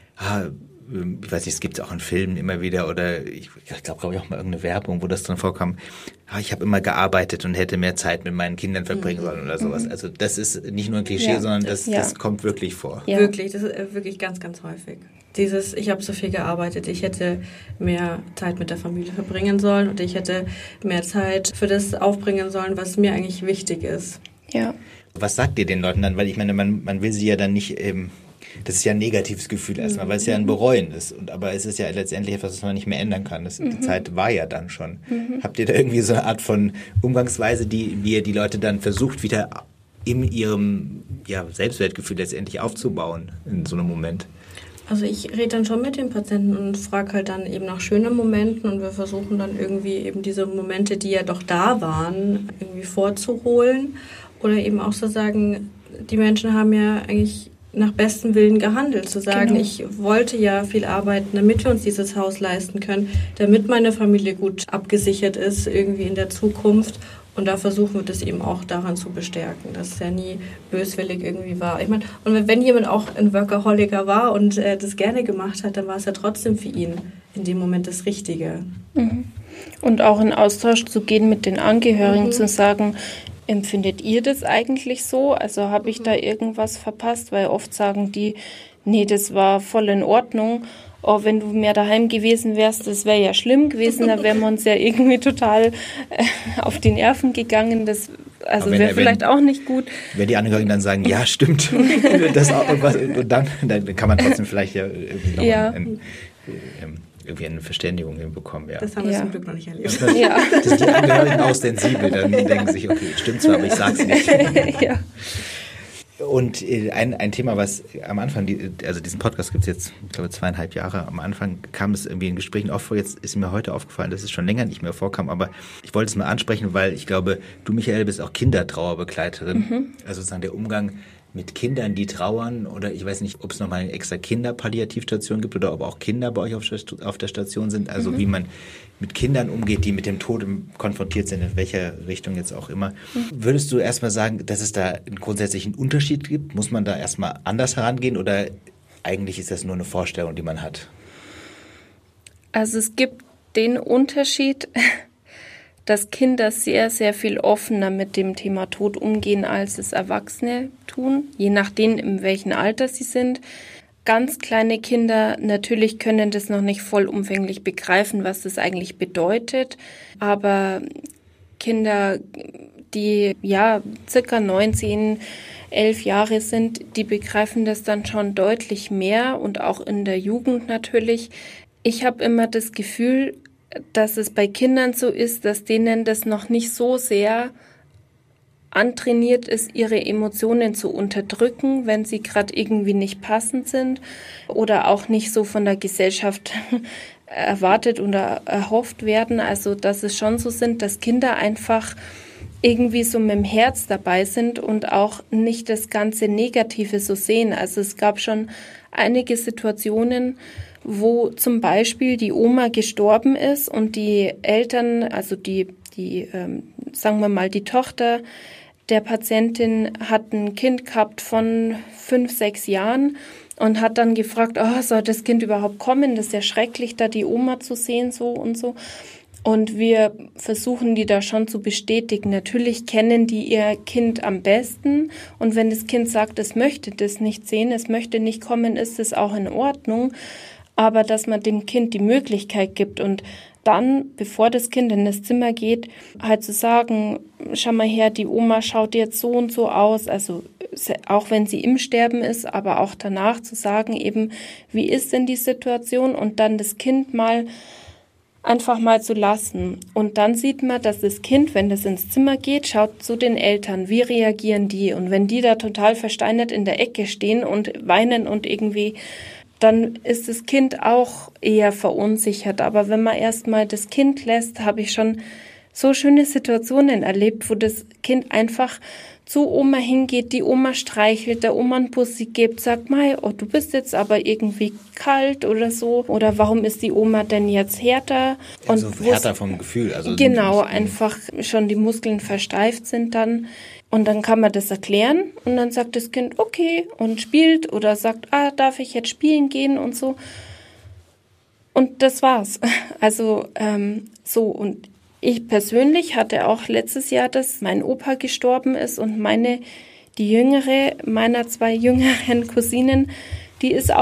Speaker 3: weiß nicht, es gibt es auch in Filmen immer wieder oder ich glaube auch mal irgendeine Werbung, wo das drin vorkam, ich habe immer gearbeitet und hätte mehr Zeit mit meinen Kindern verbringen sollen oder sowas. Also das ist nicht nur ein Klischee, sondern das kommt wirklich vor.
Speaker 2: Ja. Wirklich, das ist wirklich ganz, ganz häufig. Ich habe so viel gearbeitet, ich hätte mehr Zeit mit der Familie verbringen sollen und ich hätte mehr Zeit für das aufbringen sollen, was mir eigentlich wichtig ist.
Speaker 1: Ja.
Speaker 3: Was sagt ihr den Leuten dann? Weil ich meine, man will sie ja dann nicht, das ist ja ein negatives Gefühl erstmal, weil es ja ein Bereuen ist. Aber es ist ja letztendlich etwas, was man nicht mehr ändern kann. Die Zeit war ja dann schon. Habt ihr da irgendwie so eine Art von Umgangsweise, wie ihr die Leute dann versucht, wieder in ihrem Selbstwertgefühl letztendlich aufzubauen in so einem Moment?
Speaker 2: Also ich rede dann schon mit den Patienten und frage halt dann eben nach schönen Momenten und wir versuchen dann irgendwie eben diese Momente, die ja doch da waren, irgendwie vorzuholen oder eben auch zu sagen, die Menschen haben ja eigentlich nach bestem Willen gehandelt, zu sagen, Ich wollte ja viel arbeiten, damit wir uns dieses Haus leisten können, damit meine Familie gut abgesichert ist irgendwie in der Zukunft. Und da versuchen wir das eben auch daran zu bestärken, dass es ja nie böswillig irgendwie war. Ich meine, und wenn jemand auch ein Workaholiker war und das gerne gemacht hat, dann war es ja trotzdem für ihn in dem Moment das Richtige.
Speaker 1: Und auch in Austausch zu gehen mit den Angehörigen, zu sagen, empfindet ihr das eigentlich so? Also habe ich da irgendwas verpasst? Weil oft sagen die, nee, das war voll in Ordnung. Oh, wenn du mehr daheim gewesen wärst, das wäre ja schlimm gewesen, da wären wir uns ja irgendwie total auf die Nerven gegangen. Das wäre vielleicht auch nicht gut.
Speaker 3: Wenn die Angehörigen dann sagen, ja, stimmt, das auch irgendwas, und dann kann man trotzdem vielleicht irgendwie eine Verständigung hinbekommen. Ja.
Speaker 2: Das haben wir zum Glück noch nicht erlebt.
Speaker 3: Das sind die Angehörigen auch sensibel, dann denken sich, okay, stimmt zwar, aber ich sag's nicht.
Speaker 1: Ja.
Speaker 3: Und ein Thema, was am Anfang, diesen Podcast gibt es jetzt, ich glaube, 2,5 Jahre. Am Anfang kam es irgendwie in Gesprächen oft vor. Jetzt ist mir heute aufgefallen, dass es schon länger nicht mehr vorkam. Aber ich wollte es mal ansprechen, weil ich glaube, du, Michael, bist auch Kindertrauerbegleiterin. Also sozusagen der Umgang mit Kindern, die trauern, oder ich weiß nicht, ob es nochmal eine extra Kinderpalliativstation gibt oder ob auch Kinder bei euch auf der Station sind. Also wie man mit Kindern umgeht, die mit dem Tod konfrontiert sind, in welcher Richtung jetzt auch immer. Würdest du erstmal sagen, dass es da einen grundsätzlichen Unterschied gibt? Muss man da erstmal anders herangehen oder eigentlich ist das nur eine Vorstellung, die man hat?
Speaker 1: Also es gibt den Unterschied, dass Kinder sehr, sehr viel offener mit dem Thema Tod umgehen, als es Erwachsene tun, je nachdem, in welchem Alter sie sind. Ganz kleine Kinder natürlich können das noch nicht vollumfänglich begreifen, was das eigentlich bedeutet, aber Kinder, die circa 9, 10, 11 Jahre sind, die begreifen das dann schon deutlich mehr und auch in der Jugend natürlich. Ich habe immer das Gefühl, dass es bei Kindern so ist, dass denen das noch nicht so sehr antrainiert ist, ihre Emotionen zu unterdrücken, wenn sie gerade irgendwie nicht passend sind oder auch nicht so von der Gesellschaft erwartet oder erhofft werden. Also dass es schon so sind, dass Kinder einfach irgendwie so mit dem Herz dabei sind und auch nicht das ganze Negative so sehen. Also es gab schon einige Situationen, wo zum Beispiel die Oma gestorben ist und die Eltern, also sagen wir mal die Tochter der Patientin hat ein Kind gehabt von 5, 6 Jahren und hat dann gefragt, soll das Kind überhaupt kommen? Das ist ja schrecklich, da die Oma zu sehen, so und so. Und wir versuchen die da schon zu bestätigen. Natürlich kennen die ihr Kind am besten. Und wenn das Kind sagt, es möchte das nicht sehen, es möchte nicht kommen, ist es auch in Ordnung. Aber dass man dem Kind die Möglichkeit gibt und dann, bevor das Kind in das Zimmer geht, halt zu sagen, schau mal her, die Oma schaut jetzt so und so aus, also auch wenn sie im Sterben ist, aber auch danach zu sagen eben, wie ist denn die Situation und dann das Kind einfach mal zu lassen. Und dann sieht man, dass das Kind, wenn das ins Zimmer geht, schaut zu den Eltern, wie reagieren die? Und wenn die da total versteinert in der Ecke stehen und weinen und irgendwie, dann ist das Kind auch eher verunsichert. Aber wenn man erstmal das Kind lässt, habe ich schon so schöne Situationen erlebt, wo das Kind einfach zu Oma hingeht, die Oma streichelt, der Oma einen Bussi gibt, sagt, Mei, du bist jetzt aber irgendwie kalt oder so. Oder warum ist die Oma denn jetzt härter?
Speaker 3: Also härter vom Gefühl. Also
Speaker 1: genau, einfach schon die Muskeln versteift sind dann. Und dann kann man das erklären und dann sagt das Kind, okay, und spielt oder sagt, darf ich jetzt spielen gehen und so. Und das war's. Also so. Und ich persönlich hatte auch letztes Jahr, dass mein Opa gestorben ist und die jüngere meiner 2 jüngeren Cousinen, die ist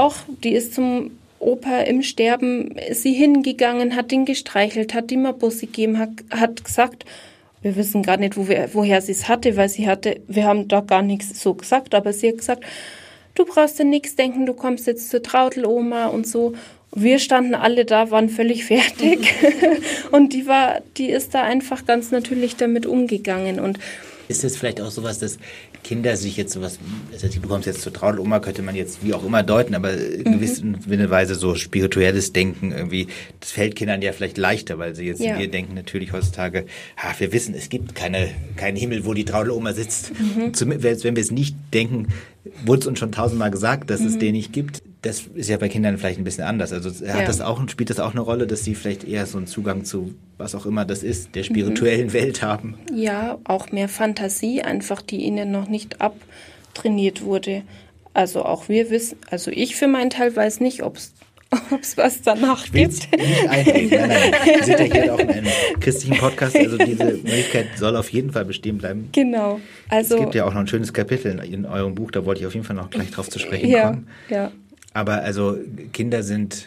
Speaker 1: zum Opa im Sterben, ist sie hingegangen, hat ihn gestreichelt, hat ihm mal Bussi gegeben, hat gesagt, wir wissen gar nicht, woher sie es hatte, weil wir haben da gar nichts so gesagt, aber sie hat gesagt, du brauchst dir nichts denken, du kommst jetzt zur Trauteloma und so. Wir standen alle da, waren völlig fertig und die ist da einfach ganz natürlich damit umgegangen. Und
Speaker 3: ist es vielleicht auch sowas, dass Kinder sich jetzt sowas, also du kommst jetzt zur Trauteloma, könnte man jetzt wie auch immer deuten, aber in gewisser Weise so spirituelles Denken irgendwie, das fällt Kindern ja vielleicht leichter, weil sie jetzt, wir denken natürlich heutzutage, wir wissen, es gibt keinen Himmel, wo die Trauteloma sitzt. Selbst wenn wir es nicht denken, wurde es uns schon 1000-mal gesagt, dass es den nicht gibt. Das ist ja bei Kindern vielleicht ein bisschen anders. Also spielt das auch eine Rolle, dass sie vielleicht eher so einen Zugang zu, was auch immer das ist, der spirituellen Welt haben? Ja,
Speaker 1: auch mehr Fantasie, einfach die ihnen noch nicht abtrainiert wurde. Also auch wir wissen, also ich für meinen Teil weiß nicht, ob es was danach gibt.
Speaker 3: Nicht einreden. Nein. Wir sind ja hier auch in einem christlichen Podcast, also diese Möglichkeit soll auf jeden Fall bestehen bleiben.
Speaker 1: Genau. Also,
Speaker 3: es gibt ja auch noch ein schönes Kapitel in eurem Buch, da wollte ich auf jeden Fall noch gleich drauf zu sprechen kommen.
Speaker 1: Ja.
Speaker 3: Aber also Kinder sind,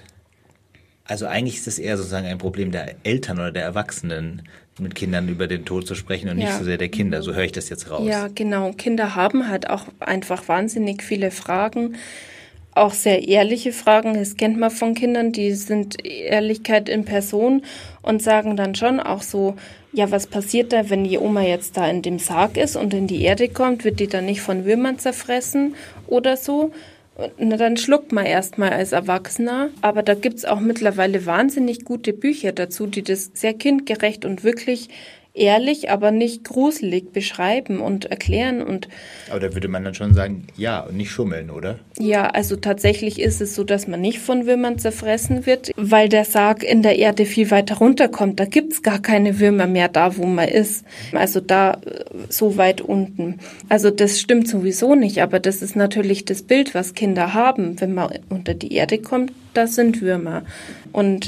Speaker 3: also eigentlich ist es eher sozusagen ein Problem der Eltern oder der Erwachsenen, mit Kindern über den Tod zu sprechen und nicht so sehr der Kinder. So höre ich das jetzt raus.
Speaker 1: Ja, genau. Kinder haben halt auch einfach wahnsinnig viele Fragen, auch sehr ehrliche Fragen. Das kennt man von Kindern, die sind Ehrlichkeit in Person und sagen dann schon auch so, ja, was passiert da, wenn die Oma jetzt da in dem Sarg ist und in die Erde kommt, wird die dann nicht von Würmern zerfressen oder so? Na, dann schluckt man erstmal als Erwachsener. Aber da gibt's auch mittlerweile wahnsinnig gute Bücher dazu, die das sehr kindgerecht und wirklich ehrlich, aber nicht gruselig beschreiben und erklären.
Speaker 3: Aber da würde man dann schon sagen, ja, und nicht schummeln, oder?
Speaker 1: Ja, also tatsächlich ist es so, dass man nicht von Würmern zerfressen wird, weil der Sarg in der Erde viel weiter runterkommt. Da gibt's gar keine Würmer mehr da, wo man ist. Also da so weit unten. Also das stimmt sowieso nicht, aber das ist natürlich das Bild, was Kinder haben. Wenn man unter die Erde kommt, da sind Würmer. Und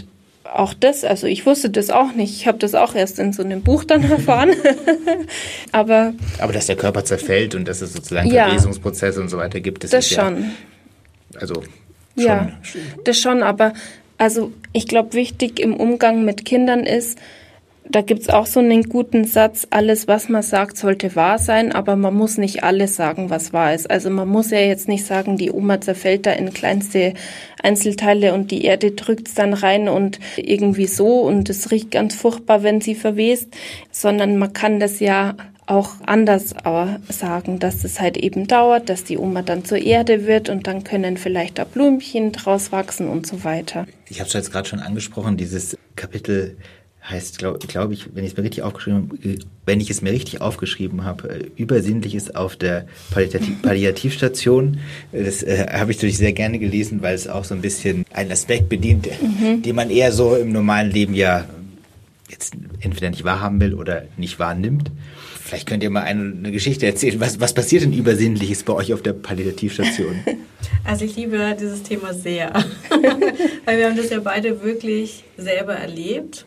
Speaker 1: auch das, also ich wusste das auch nicht. Ich habe das auch erst in so einem Buch dann erfahren. Aber
Speaker 3: dass der Körper zerfällt und dass es sozusagen Verwesungsprozesse und so weiter gibt,
Speaker 1: das ist schon.
Speaker 3: Also schon.
Speaker 1: Ja, das schon, aber also ich glaube, wichtig im Umgang mit Kindern ist, da gibt's auch so einen guten Satz, alles, was man sagt, sollte wahr sein, aber man muss nicht alles sagen, was wahr ist. Also man muss ja jetzt nicht sagen, die Oma zerfällt da in kleinste Einzelteile und die Erde drückt's dann rein und irgendwie so und es riecht ganz furchtbar, wenn sie verwest, sondern man kann das ja auch anders sagen, dass es halt eben dauert, dass die Oma dann zur Erde wird und dann können vielleicht da Blümchen draus wachsen und so weiter.
Speaker 3: Ich habe es jetzt gerade schon angesprochen, dieses Kapitel heißt, glaube ich, wenn ich es mir richtig aufgeschrieben habe, Übersinnliches auf der Palliativstation. Das habe ich natürlich sehr gerne gelesen, weil es auch so ein bisschen einen Aspekt bedient, den man eher so im normalen Leben ja jetzt entweder nicht wahrhaben will oder nicht wahrnimmt. Vielleicht könnt ihr mal eine Geschichte erzählen. Was passiert denn Übersinnliches bei euch auf der Palliativstation?
Speaker 2: Also ich liebe dieses Thema sehr, weil wir haben das ja beide wirklich selber erlebt.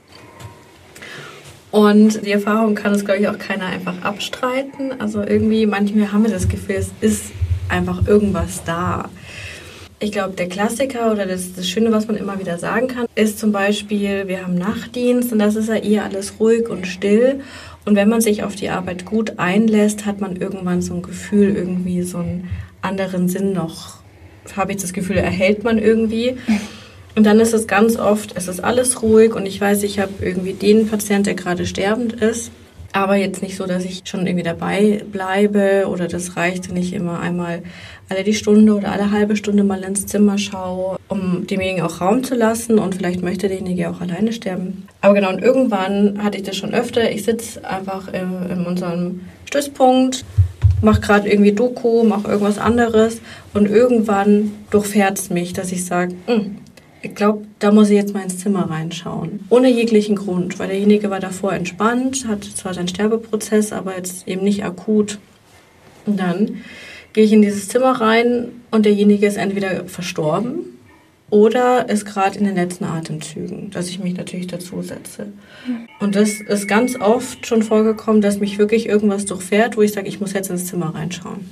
Speaker 2: Und die Erfahrung kann es, glaube ich, auch keiner einfach abstreiten. Also irgendwie, manchmal haben wir das Gefühl, es ist einfach irgendwas da. Ich glaube, der Klassiker oder das Schöne, was man immer wieder sagen kann, ist zum Beispiel, wir haben Nachtdienst und das ist ja eher alles ruhig und still. Und wenn man sich auf die Arbeit gut einlässt, hat man irgendwann so ein Gefühl, irgendwie so einen anderen Sinn noch, habe ich das Gefühl, erhält man irgendwie. Und dann ist es ganz oft, es ist alles ruhig und ich weiß, ich habe irgendwie den Patient, der gerade sterbend ist, aber jetzt nicht so, dass ich schon irgendwie dabei bleibe oder das reicht, wenn ich immer einmal alle die Stunde oder alle halbe Stunde mal ins Zimmer schaue, um demjenigen auch Raum zu lassen und vielleicht möchte derjenige auch alleine sterben. Aber genau, und irgendwann hatte ich das schon öfter, ich sitze einfach in unserem Stützpunkt, mache gerade irgendwie Doku, mache irgendwas anderes und irgendwann durchfährt es mich, dass ich sage, ich glaube, da muss ich jetzt mal ins Zimmer reinschauen. Ohne jeglichen Grund, weil derjenige war davor entspannt, hat zwar seinen Sterbeprozess, aber jetzt eben nicht akut. Und dann gehe ich in dieses Zimmer rein und derjenige ist entweder verstorben oder ist gerade in den letzten Atemzügen, dass ich mich natürlich dazu setze. Und das ist ganz oft schon vorgekommen, dass mich wirklich irgendwas durchfährt, wo ich sage, ich muss jetzt ins Zimmer reinschauen.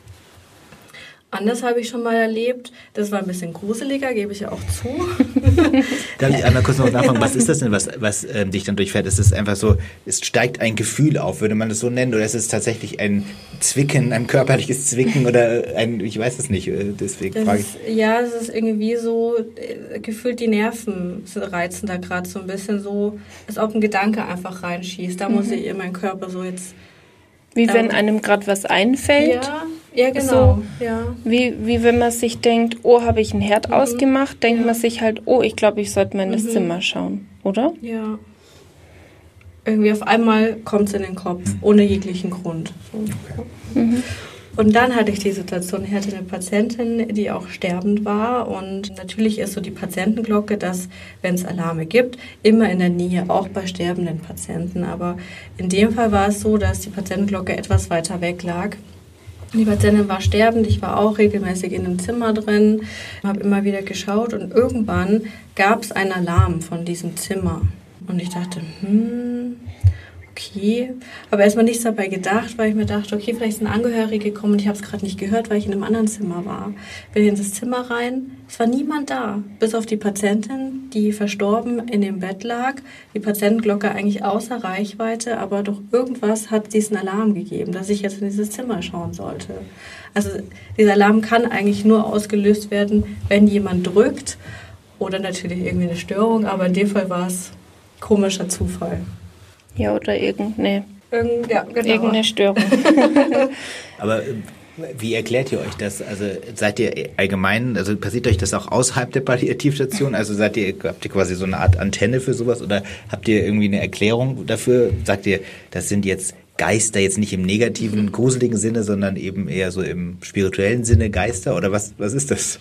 Speaker 2: Anders habe ich schon mal erlebt. Das war ein bisschen gruseliger, gebe ich ja auch zu.
Speaker 3: Darf ich einmal kurz noch nachfragen, was ist das denn, was dich dann durchfährt? Ist es einfach so, es steigt ein Gefühl auf, würde man das so nennen? Oder ist es tatsächlich ein Zwicken, ein körperliches Zwicken oder ich weiß es nicht, deswegen frage ich.
Speaker 2: Ja, es ist irgendwie so, gefühlt die Nerven reizen da gerade so ein bisschen so, als ob ein Gedanke einfach reinschießt. Da muss ich mein Körper so jetzt...
Speaker 1: Wie wenn einem gerade was einfällt?
Speaker 2: Ja, genau.
Speaker 1: So,
Speaker 2: ja.
Speaker 1: Wie wenn man sich denkt, oh, habe ich einen Herd ausgemacht, denkt man sich halt, oh, ich glaube, ich sollte mal in das Zimmer schauen, oder?
Speaker 2: Ja. Irgendwie auf einmal kommt es in den Kopf, ohne jeglichen Grund. So. Okay. Und dann hatte ich die Situation, ich hatte eine Patientin, die auch sterbend war und natürlich ist so die Patientenglocke, dass, wenn es Alarme gibt, immer in der Nähe, auch bei sterbenden Patienten. Aber in dem Fall war es so, dass die Patientenglocke etwas weiter weg lag. Die Patientin war sterbend, ich war auch regelmäßig in dem Zimmer drin, habe immer wieder geschaut und irgendwann gab es einen Alarm von diesem Zimmer. Und ich dachte, okay, aber erstmal nichts dabei gedacht, weil ich mir dachte, okay, vielleicht sind Angehörige gekommen und ich habe es gerade nicht gehört, weil ich in einem anderen Zimmer war. Bin in das Zimmer rein, es war niemand da, bis auf die Patientin, die verstorben in dem Bett lag. Die Patientenglocke eigentlich außer Reichweite, aber durch irgendwas hat diesen Alarm gegeben, dass ich jetzt in dieses Zimmer schauen sollte. Also dieser Alarm kann eigentlich nur ausgelöst werden, wenn jemand drückt oder natürlich irgendwie eine Störung, aber in dem Fall war es komischer Zufall.
Speaker 1: Ja, oder irgendeine
Speaker 2: genau.
Speaker 1: Störung.
Speaker 3: Aber wie erklärt ihr euch das? Also seid ihr allgemein, also passiert euch das auch außerhalb der Palliativstation? Also habt ihr quasi so eine Art Antenne für sowas oder habt ihr irgendwie eine Erklärung dafür? Sagt ihr, das sind jetzt Geister, jetzt nicht im negativen, gruseligen Sinne, sondern eben eher so im spirituellen Sinne Geister? Oder was ist das?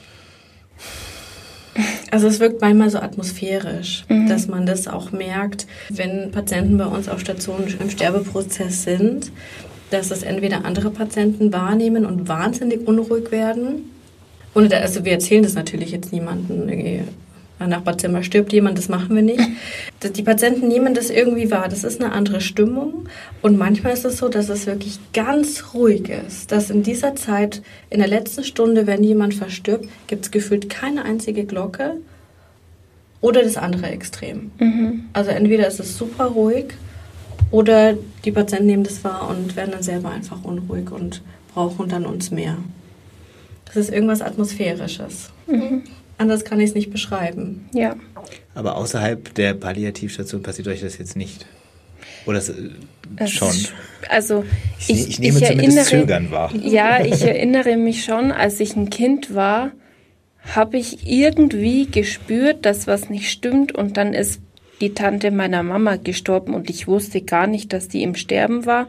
Speaker 2: Also es wirkt manchmal so atmosphärisch, dass man das auch merkt, wenn Patienten bei uns auf Stationen im Sterbeprozess sind, dass das entweder andere Patienten wahrnehmen und wahnsinnig unruhig werden. Also wir erzählen das natürlich jetzt niemandem, Nachbarzimmer stirbt jemand, das machen wir nicht. Die Patienten nehmen das irgendwie wahr. Das ist eine andere Stimmung. Und manchmal ist es so, dass es wirklich ganz ruhig ist. Dass in dieser Zeit, in der letzten Stunde, wenn jemand verstirbt, gibt es gefühlt keine einzige Glocke oder das andere Extrem. Also entweder ist es super ruhig oder die Patienten nehmen das wahr und werden dann selber einfach unruhig und brauchen dann uns mehr. Das ist irgendwas Atmosphärisches. Anders kann ich es nicht beschreiben.
Speaker 1: Ja.
Speaker 3: Aber außerhalb der Palliativstation passiert euch das jetzt nicht? Oder schon?
Speaker 1: Also
Speaker 3: ich nehme zumindest Zögern wahr.
Speaker 1: Ja, ich erinnere mich schon, als ich ein Kind war, habe ich irgendwie gespürt, dass was nicht stimmt. Und dann ist die Tante meiner Mama gestorben und ich wusste gar nicht, dass die im Sterben war.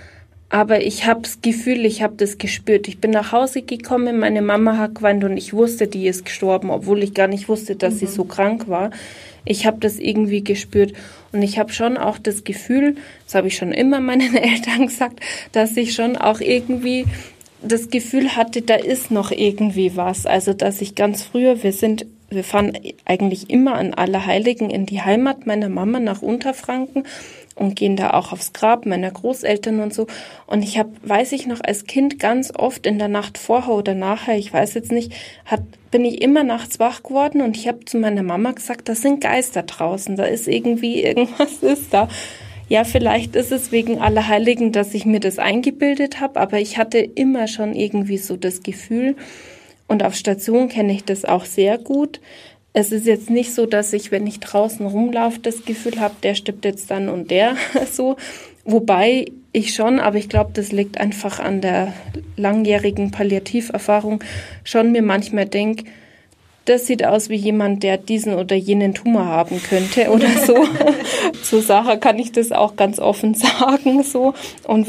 Speaker 1: Aber ich habe das Gefühl, ich habe das gespürt. Ich bin nach Hause gekommen, meine Mama hat geweint und ich wusste, die ist gestorben, obwohl ich gar nicht wusste, dass sie so krank war. Ich habe das irgendwie gespürt und ich habe schon auch das Gefühl, das habe ich schon immer meinen Eltern gesagt, dass ich schon auch irgendwie das Gefühl hatte, da ist noch irgendwie was. Also, dass ich ganz früher, wir fahren eigentlich immer an Allerheiligen in die Heimat meiner Mama nach Unterfranken und gehen da auch aufs Grab meiner Großeltern und so. Und weiß ich noch, als Kind ganz oft in der Nacht vorher oder nachher, ich weiß jetzt nicht, bin ich immer nachts wach geworden und ich habe zu meiner Mama gesagt, das sind Geister draußen, da ist irgendwas ist da. Ja, vielleicht ist es wegen Allerheiligen, dass ich mir das eingebildet habe, aber ich hatte immer schon irgendwie so das Gefühl und auf Station kenne ich das auch sehr gut. Es ist jetzt nicht so, dass ich, wenn ich draußen rumlaufe, das Gefühl habe, der stirbt jetzt dann und der so. Wobei ich schon, aber ich glaube, das liegt einfach an der langjährigen Palliativerfahrung, schon mir manchmal denke, das sieht aus wie jemand, der diesen oder jenen Tumor haben könnte oder so. Zu Sarah kann ich das auch ganz offen sagen, so. Und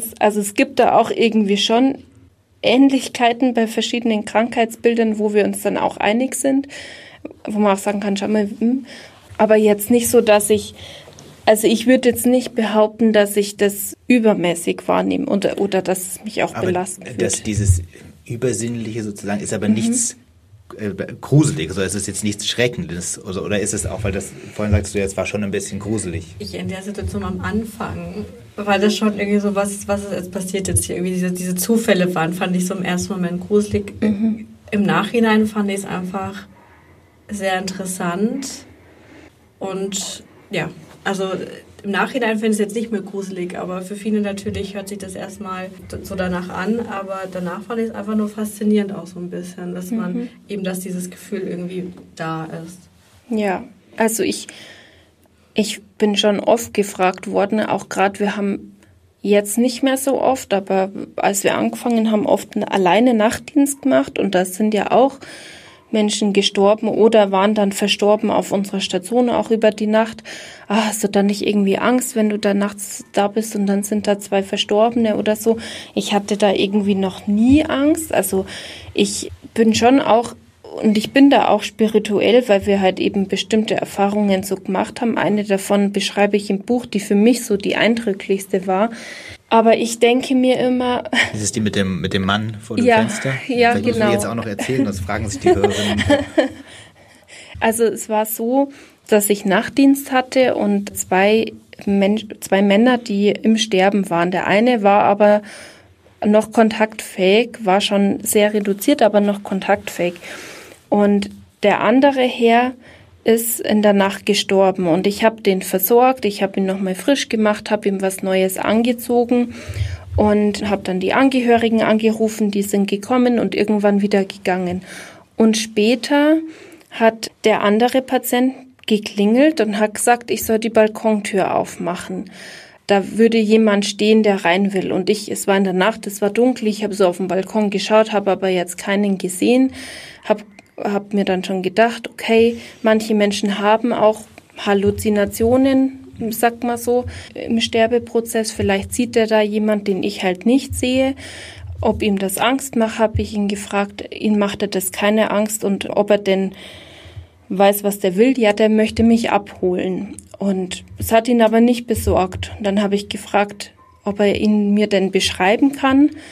Speaker 1: es gibt da auch irgendwie schon Ähnlichkeiten bei verschiedenen Krankheitsbildern, wo wir uns dann auch einig sind, wo man auch sagen kann, schau mal, aber jetzt nicht so, dass ich würde jetzt nicht behaupten, dass ich das übermäßig wahrnehme oder dass es mich auch belastet wird.
Speaker 3: Dass dieses Übersinnliche sozusagen ist aber nichts Gruseliges, oder ist es jetzt nichts Schreckendes? Oder ist es auch, weil das, vorhin sagst du jetzt, war schon ein bisschen gruselig?
Speaker 2: Ich in der Situation am Anfang, weil das schon irgendwie so, was ist jetzt passiert jetzt hier, irgendwie diese Zufälle waren, fand ich so im ersten Moment gruselig. Im Nachhinein fand ich es einfach sehr interessant und ja, also im Nachhinein finde ich es jetzt nicht mehr gruselig, aber für viele natürlich hört sich das erstmal so danach an, aber danach fand ich es einfach nur faszinierend auch so ein bisschen, dass man eben, dass dieses Gefühl irgendwie da ist.
Speaker 1: Ja, also ich bin schon oft gefragt worden, auch gerade wir haben jetzt nicht mehr so oft, aber als wir angefangen haben, oft alleine Nachtdienst gemacht und das sind ja auch Menschen gestorben oder waren dann verstorben auf unserer Station auch über die Nacht. Hast du dann nicht irgendwie Angst, wenn du da nachts da bist und dann sind da 2 Verstorbene oder so? Ich hatte da irgendwie noch nie Angst. Also ich bin schon auch, und ich bin da auch spirituell, weil wir halt eben bestimmte Erfahrungen so gemacht haben. Eine davon beschreibe ich im Buch, die für mich so die eindrücklichste war. Aber ich denke mir immer...
Speaker 3: Das ist die mit dem Mann vor dem Fenster?
Speaker 1: Ja,
Speaker 3: vielleicht
Speaker 1: genau.
Speaker 3: Müssen wir jetzt auch noch erzählen, das fragen sich die Hörerinnen.
Speaker 1: Also es war so, dass ich Nachtdienst hatte und zwei Männer, die im Sterben waren. Der eine war aber noch kontaktfähig, war schon sehr reduziert, aber noch kontaktfähig. Und der andere Herr ist in der Nacht gestorben und ich habe den versorgt, ich habe ihn nochmal frisch gemacht, habe ihm was Neues angezogen und habe dann die Angehörigen angerufen, die sind gekommen und irgendwann wieder gegangen. Und später hat der andere Patient geklingelt und hat gesagt, ich soll die Balkontür aufmachen. Da würde jemand stehen, der rein will. Und es war in der Nacht, es war dunkel, ich habe so auf den Balkon geschaut, habe aber jetzt keinen gesehen, habe mir dann schon gedacht, okay, manche Menschen haben auch Halluzinationen, sagt man so, im Sterbeprozess. Vielleicht sieht er da jemand, den ich halt nicht sehe. Ob ihm das Angst macht, habe ich ihn gefragt. Ihn machte das keine Angst und ob er denn weiß, was der will. Ja, der möchte mich abholen. Und es hat ihn aber nicht besorgt. Und dann habe ich gefragt, ob er ihn mir denn beschreiben kann.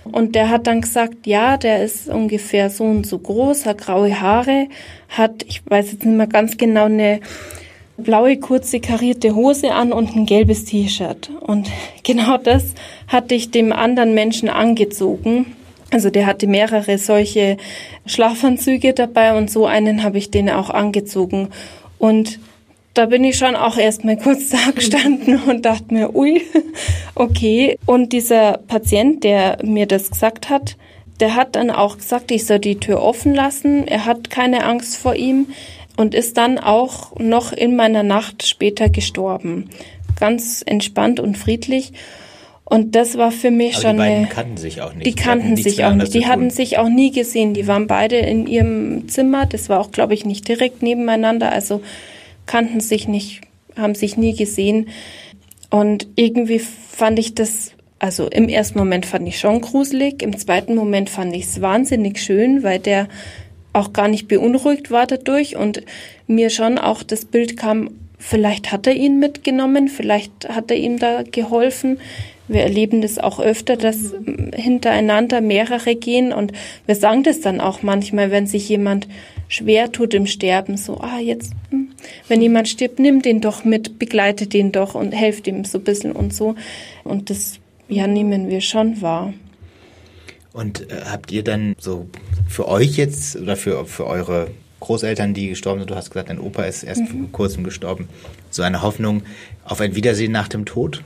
Speaker 1: Und der hat dann gesagt, ja, der ist ungefähr so und so groß, hat graue Haare, hat, ich weiß jetzt nicht mehr ganz genau, eine blaue, kurze, karierte Hose an und ein gelbes T-Shirt. Und genau das hatte ich dem anderen Menschen angezogen. Also der hatte mehrere solche Schlafanzüge dabei und so einen habe ich denen auch angezogen. Und da bin ich schon auch erstmal kurz da gestanden und dachte mir, ui, okay. Und dieser Patient, der mir das gesagt hat, der hat dann auch gesagt, ich soll die Tür offen lassen. Er hat keine Angst vor ihm und ist dann auch noch in meiner Nacht später gestorben. Ganz entspannt und friedlich. Und das war für mich
Speaker 3: aber
Speaker 1: schon
Speaker 3: die beiden kannten sich auch nicht.
Speaker 1: Die kannten sich auch nicht. Die hatten sich auch nie gesehen. Die waren beide in ihrem Zimmer. Das war auch, glaube ich, nicht direkt nebeneinander. Also kannten sich nicht, haben sich nie gesehen. Und irgendwie fand ich das, also im ersten Moment fand ich schon gruselig. Im zweiten Moment fand ich es wahnsinnig schön, weil der auch gar nicht beunruhigt war dadurch und mir schon auch das Bild kam, vielleicht hat er ihn mitgenommen, vielleicht hat er ihm da geholfen. Wir erleben das auch öfter, dass hintereinander mehrere gehen und wir sagen das dann auch manchmal, wenn sich jemand schwer tut im Sterben, so, jetzt, wenn jemand stirbt, nimm den doch mit, begleite den doch und helft ihm so ein bisschen und so. Und das, nehmen wir schon wahr.
Speaker 3: Und habt ihr dann so für euch jetzt oder für eure Großeltern, die gestorben sind, du hast gesagt, dein Opa ist erst vor kurzem gestorben, so eine Hoffnung auf ein Wiedersehen nach dem Tod?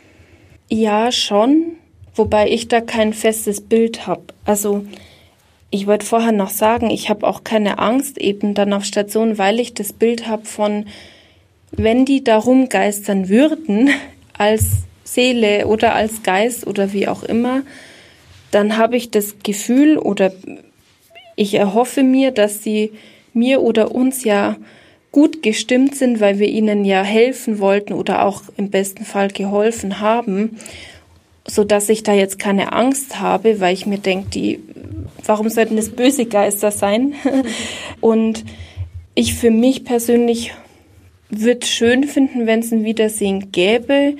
Speaker 1: Ja, schon, wobei ich da kein festes Bild habe. Also ich wollte vorher noch sagen, ich habe auch keine Angst eben dann auf Station, weil ich das Bild habe von, wenn die da rumgeistern würden, als Seele oder als Geist oder wie auch immer, dann habe ich das Gefühl oder ich erhoffe mir, dass sie mir oder uns ja gut gestimmt sind, weil wir ihnen ja helfen wollten oder auch im besten Fall geholfen haben, so dass ich da jetzt keine Angst habe, weil ich mir denke, warum sollten das böse Geister sein? Und ich für mich persönlich würde es schön finden, wenn es ein Wiedersehen gäbe,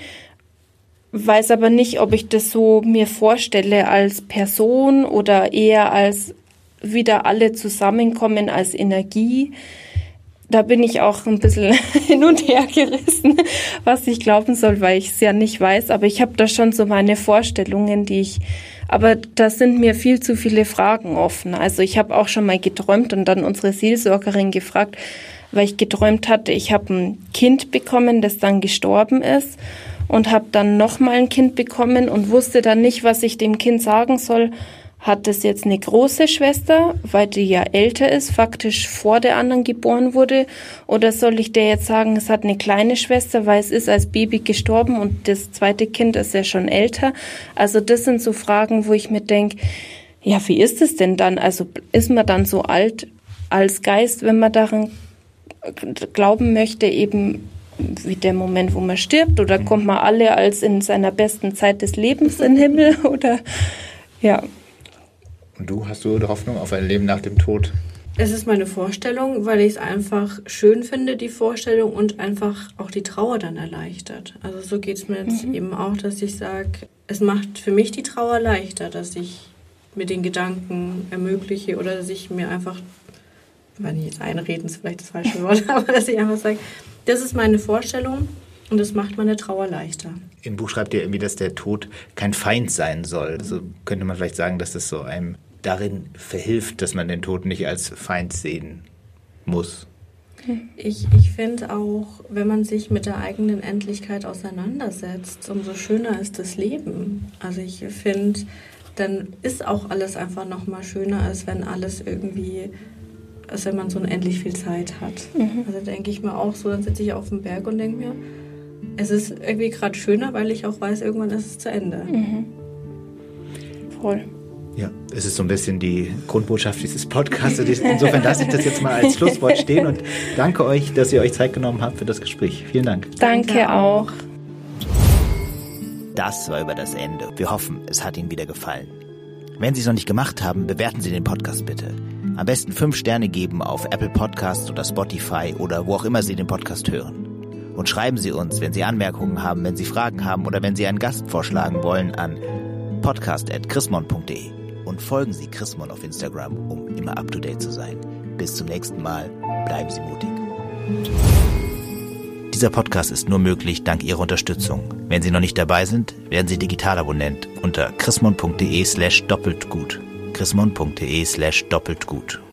Speaker 1: weiß aber nicht, ob ich das so mir vorstelle als Person oder eher als wieder alle zusammenkommen als Energie. Da bin ich auch ein bisschen hin und her gerissen, was ich glauben soll, weil ich es ja nicht weiß. Aber ich habe da schon so meine Vorstellungen, aber da sind mir viel zu viele Fragen offen. Also ich habe auch schon mal geträumt und dann unsere Seelsorgerin gefragt, weil ich geträumt hatte, ich habe ein Kind bekommen, das dann gestorben ist und habe dann nochmal ein Kind bekommen und wusste dann nicht, was ich dem Kind sagen soll. Hat es jetzt eine große Schwester, weil die ja älter ist, faktisch vor der anderen geboren wurde? Oder soll ich der jetzt sagen, es hat eine kleine Schwester, weil es ist als Baby gestorben und das zweite Kind ist ja schon älter? Also das sind so Fragen, wo ich mir denke, ja, wie ist es denn dann? Also ist man dann so alt als Geist, wenn man daran glauben möchte, eben wie der Moment, wo man stirbt? Oder kommt man alle als in seiner besten Zeit des Lebens in den Himmel? Oder ja.
Speaker 3: Und hast du Hoffnung auf ein Leben nach dem Tod?
Speaker 2: Es ist meine Vorstellung, weil ich es einfach schön finde, die Vorstellung, und einfach auch die Trauer dann erleichtert. Also so geht es mir jetzt eben auch, dass ich sage, es macht für mich die Trauer leichter, dass ich mir den Gedanken ermögliche oder dass ich mir einfach, wenn ich jetzt einreden, ist vielleicht das falsche Wort, aber dass ich einfach sage, das ist meine Vorstellung. Und das macht meine Trauer leichter.
Speaker 3: Im Buch schreibt ihr irgendwie, dass der Tod kein Feind sein soll. Also könnte man vielleicht sagen, dass das so einem darin verhilft, dass man den Tod nicht als Feind sehen muss.
Speaker 2: Ich finde auch, wenn man sich mit der eigenen Endlichkeit auseinandersetzt, umso schöner ist das Leben. Also ich finde, dann ist auch alles einfach nochmal schöner, als wenn alles irgendwie, als wenn man so unendlich viel Zeit hat. Also denke ich mir auch so, dann sitze ich auf dem Berg und denke mir, es ist irgendwie gerade schöner, weil ich auch weiß, irgendwann ist es zu Ende.
Speaker 1: Voll.
Speaker 3: Ja, es ist so ein bisschen die Grundbotschaft dieses Podcasts. Insofern lasse ich das jetzt mal als Schlusswort stehen und danke euch, dass ihr euch Zeit genommen habt für das Gespräch. Vielen Dank.
Speaker 1: Danke auch.
Speaker 3: Das war über das Ende. Wir hoffen, es hat Ihnen wieder gefallen. Wenn Sie es noch nicht gemacht haben, bewerten Sie den Podcast bitte. Am besten 5 Sterne geben auf Apple Podcasts oder Spotify oder wo auch immer Sie den Podcast hören. Und schreiben Sie uns, wenn Sie Anmerkungen haben, wenn Sie Fragen haben oder wenn Sie einen Gast vorschlagen wollen, an podcast@chrismon.de und folgen Sie Chrismon auf Instagram, um immer up to date zu sein. Bis zum nächsten Mal. Bleiben Sie mutig. Dieser Podcast ist nur möglich dank Ihrer Unterstützung. Wenn Sie noch nicht dabei sind, werden Sie Digitalabonnent unter chrismon.de/doppeltgut. chrismon.de/doppeltgut.